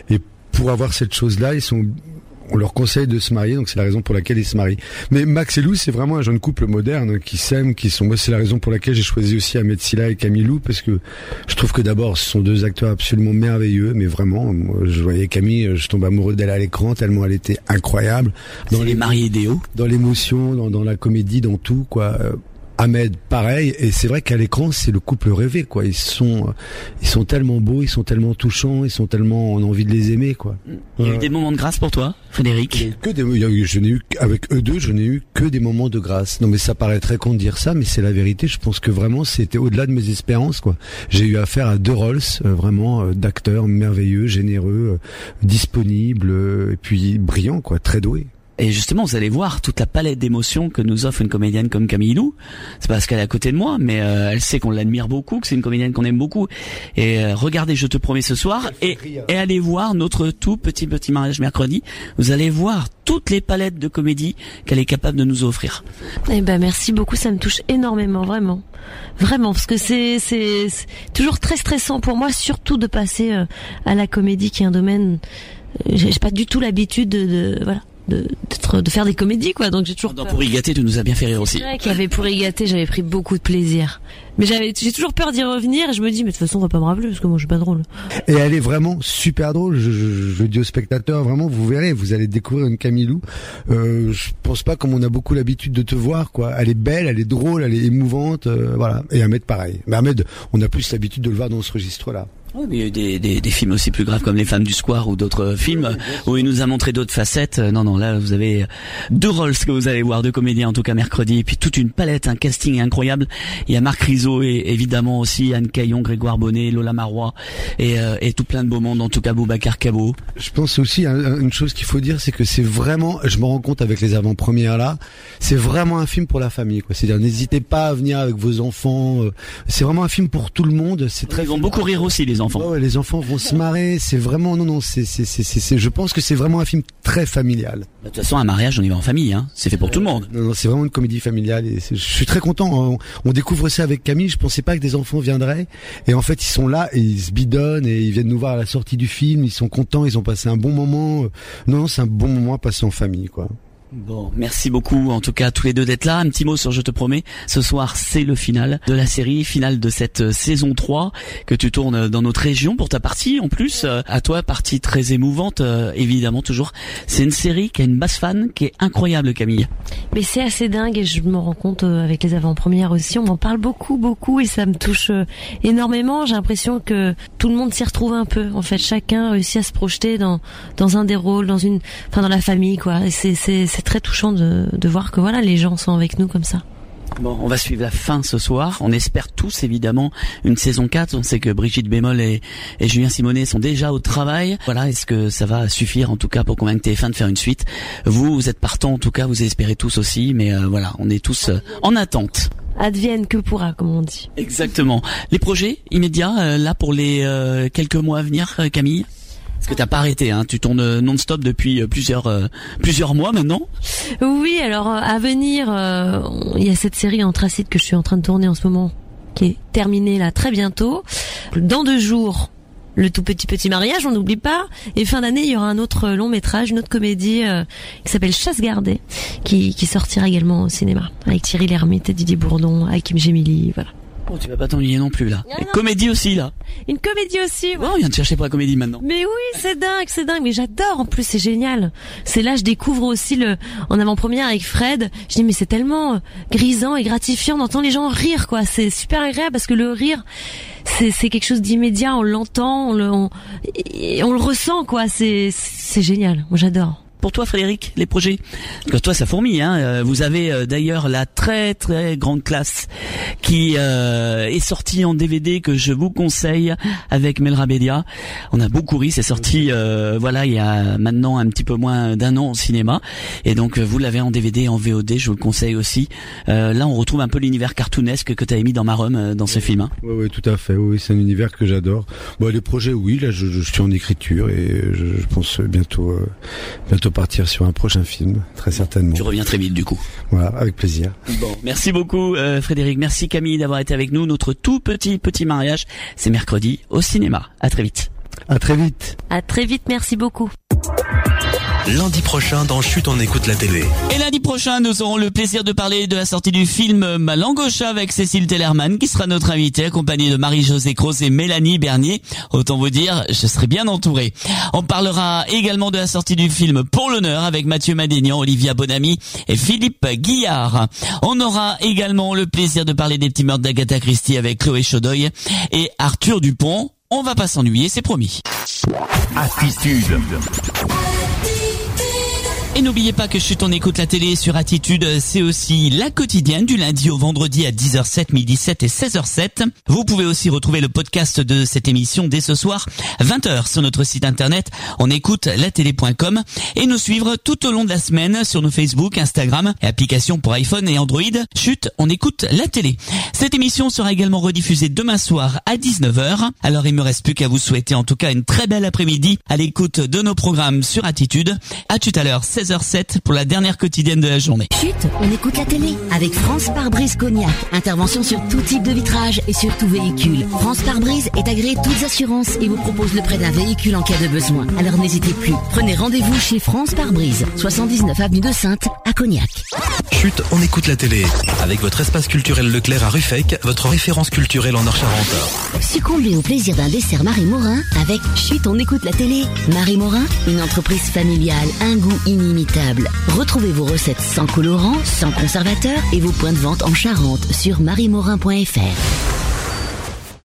pour avoir cette chose-là, ils sont on leur conseille de se marier, donc c'est la raison pour laquelle ils se marient. Mais Max et Lou, c'est vraiment un jeune couple moderne qui s'aime, qui sont. Moi, c'est la raison pour laquelle j'ai choisi aussi Ahmed Silla et Camille Lou, parce que je trouve que d'abord, ce sont deux acteurs absolument merveilleux, mais vraiment, moi, je voyais Camille, je tombe amoureux d'elle à l'écran tellement elle était incroyable. Dans c'est les maris idéaux, dans l'émotion, dans, dans la comédie, dans tout, quoi. Ahmed, pareil, et c'est vrai qu'à l'écran, c'est le couple rêvé, quoi. Ils sont, ils sont tellement beaux, ils sont tellement touchants, ils sont tellement, on a envie de les aimer, quoi. Il y a eu des moments de grâce pour toi, Frédéric? Que des, je n'ai eu, avec eux deux, je n'ai eu que des moments de grâce. Non, mais ça paraît très con de dire ça, mais c'est la vérité. Je pense que vraiment, c'était au-delà de mes espérances, quoi. J'ai eu affaire à deux rôles, euh, vraiment, euh, d'acteurs merveilleux, généreux, euh, disponibles, euh, et puis brillants, quoi, très doués. Et justement, vous allez voir toute la palette d'émotions que nous offre une comédienne comme Camille Lou. C'est parce qu'elle est à côté de moi, mais euh, elle sait qu'on l'admire beaucoup, que c'est une comédienne qu'on aime beaucoup. Et euh, regardez, je te promets ce soir, et, et allez voir notre tout petit petit mariage mercredi. Vous allez voir toutes les palettes de comédie qu'elle est capable de nous offrir. Eh ben merci beaucoup, ça me touche énormément, vraiment, vraiment, parce que c'est c'est, c'est toujours très stressant pour moi, surtout de passer euh, à la comédie, qui est un domaine. Euh, j'ai, j'ai pas du tout l'habitude de, de voilà. De, de faire des comédies, quoi, donc j'ai toujours dans Pourri Gâté, tu nous as bien fait rire aussi. C'est vrai qu'il y avait Pourri Gâté, j'avais pris beaucoup de plaisir, mais j'avais j'ai toujours peur d'y revenir, et je me dis mais de toute façon on va pas me rappeler parce que moi je suis pas drôle. Et elle est vraiment super drôle, je, je, je dis aux spectateurs, vraiment vous verrez, vous allez découvrir une Camille Lou. Euh, je pense pas comme on a beaucoup l'habitude de te voir, quoi. Elle est belle, elle est drôle, elle est émouvante, euh, voilà. Et Ahmed pareil. Mais Ahmed, on a plus l'habitude de le voir dans ce registre-là. Oui, mais il y a eu des, des, des films aussi plus graves comme Les Femmes du Square ou d'autres films où il nous a montré d'autres facettes. Non, non, là vous avez deux rôles que vous allez voir, deux comédiens en tout cas mercredi, et puis toute une palette, un casting incroyable. Il y a Marc Rizzo et évidemment aussi Anne Caillon, Grégoire Bonnet, Lola Marois et, euh, et tout plein de beaux mondes, en tout cas Boubacar Cabot. Je pense aussi à une chose qu'il faut dire, c'est que c'est vraiment, je me rends compte avec les avant-premières là, c'est vraiment un film pour la famille, quoi. C'est-à-dire n'hésitez pas à venir avec vos enfants. C'est vraiment un film pour tout le monde. C'est très. Ils vont beaucoup rire aussi les enfants. Ouais, les enfants vont se marrer. C'est vraiment non non. C'est c'est c'est c'est. Je pense que c'est vraiment un film très familial. De toute façon, un mariage, on y va en famille, hein. C'est fait pour euh, tout le monde. Non non, c'est vraiment une comédie familiale. Et je suis très content. On, on découvre ça avec Camille. Je pensais pas que des enfants viendraient. Et en fait, ils sont là et ils se bidonnent et ils viennent nous voir à la sortie du film. Ils sont contents. Ils ont passé un bon moment. Non, non, c'est un bon moment à passer en famille, quoi. Bon, merci beaucoup en tout cas tous les deux d'être là. Un petit mot sur Je te promets. Ce soir, c'est le final de la série, finale de cette saison trois que tu tournes dans notre région pour ta partie. En plus, à toi, partie très émouvante, évidemment toujours. C'est une série qui a une base fan qui est incroyable, Camille. Mais c'est assez dingue et je me rends compte avec les avant-premières aussi. On m'en parle beaucoup, beaucoup et ça me touche énormément. J'ai l'impression que tout le monde s'y retrouve un peu. En fait, chacun réussit à se projeter dans dans un des rôles, dans une, enfin dans la famille, quoi. Et c'est c'est c'est très touchant de, de voir que voilà, les gens sont avec nous comme ça. Bon, on va suivre la fin ce soir. On espère tous évidemment une saison quatre. On sait que Brigitte Bémol et, et Julien Simonet sont déjà au travail. Voilà, est-ce que ça va suffire en tout cas pour convaincre T F un de faire une suite? Vous, vous êtes partants en tout cas, vous espérez tous aussi, mais euh, voilà, on est tous euh, en attente. Advienne que pourra, comme on dit. Exactement. Les projets immédiats euh, là pour les euh, quelques mois à venir, euh, Camille? Parce que t'as pas arrêté, hein. Tu tournes non-stop depuis plusieurs euh, plusieurs mois maintenant. Oui, alors à venir, il euh, y a cette série Anthracite que je suis en train de tourner en ce moment, qui est terminée là très bientôt. Dans deux jours, le tout petit petit mariage, on n'oublie pas. Et fin d'année, il y aura un autre long métrage, une autre comédie euh, qui s'appelle Chasse gardée, qui, qui sortira également au cinéma, avec Thierry Lhermitte et Didier Bourdon, Hakim Gemili, voilà. Oh, tu vas pas t'ennuyer non plus là. Et comédie aussi là. Une comédie aussi. Ouais. Oh, on vient de chercher pour la comédie maintenant. Mais oui, c'est dingue, c'est dingue. Mais j'adore. En plus, c'est génial. C'est là, je découvre aussi le en avant-première avec Fred. Je dis mais c'est tellement grisant et gratifiant d'entendre les gens rire, quoi. C'est super agréable parce que le rire, c'est c'est quelque chose d'immédiat. On l'entend, on le on, on le ressent, quoi. C'est c'est génial. Moi, j'adore. Pour toi, Frédéric, les projets? Parce que toi, ça fourmille, hein. Vous avez euh, d'ailleurs la très très grande classe qui euh, est sortie en D V D que je vous conseille avec Melra Bédia. On a beaucoup ri, c'est sorti euh, voilà il y a maintenant un petit peu moins d'un an au cinéma. Et donc vous l'avez en D V D, en V O D, je vous le conseille aussi. Euh, là, on retrouve un peu l'univers cartoonesque que tu avais mis dans Marum euh, dans ce film. Hein. Oui, oui, tout à fait. Oui, c'est un univers que j'adore. Bon, les projets, oui, là, je, je suis en écriture et je, je pense bientôt euh, bientôt partir sur un prochain film, très certainement. Tu reviens très vite du coup. Voilà, avec plaisir. Bon, merci beaucoup euh, Frédéric, merci Camille d'avoir été avec nous. Notre tout petit petit mariage, c'est mercredi au cinéma. À très vite. À très vite. À très vite, merci beaucoup. Lundi prochain dans Chut, on écoute la télé. Et lundi prochain, nous aurons le plaisir de parler de la sortie du film Ma langue au chat avec Cécile Tellerman qui sera notre invitée accompagnée de Marie-Josée Croze et Mélanie Bernier. Autant vous dire, je serai bien entouré. On parlera également de la sortie du film Pour l'honneur avec Mathieu Madénian, Olivia Bonamy et Philippe Guillard. On aura également le plaisir de parler des petits meurtres d'Agatha Christie avec Chloé Chaudoy et Arthur Dupont. On va pas s'ennuyer, c'est promis. Attitude. Et n'oubliez pas que Chut, on écoute la télé sur Attitude, c'est aussi la quotidienne du lundi au vendredi à dix heures sept, midi sept et seize heures sept. Vous pouvez aussi retrouver le podcast de cette émission dès ce soir, vingt heures sur notre site internet on écoute la télé point com et nous suivre tout au long de la semaine sur nos Facebook, Instagram et applications pour iPhone et Android. Chut, on écoute la télé. Cette émission sera également rediffusée demain soir à dix-neuf heures. Alors il me reste plus qu'à vous souhaiter en tout cas une très belle après-midi à l'écoute de nos programmes sur Attitude. À tout à l'heure, seize heures sept pour la dernière quotidienne de la journée. Chut, on écoute la télé avec France Pare-Brise Cognac. Intervention sur tout type de vitrage et sur tout véhicule. France Pare-Brise est agréée toutes assurances et vous propose le prêt d'un véhicule en cas de besoin. Alors n'hésitez plus. Prenez rendez-vous chez France Pare-Brise, soixante-dix-neuf avenue de Saintes à Cognac. Chut, on écoute la télé avec votre espace culturel Leclerc à Ruffec, votre référence culturelle en Nord-Charente. Succombez au plaisir d'un dessert Marie Morin avec Chut, on écoute la télé. Marie Morin, une entreprise familiale, un goût inimitable. Retrouvez vos recettes sans colorant, sans conservateur et vos points de vente en Charente sur marie morin point f r.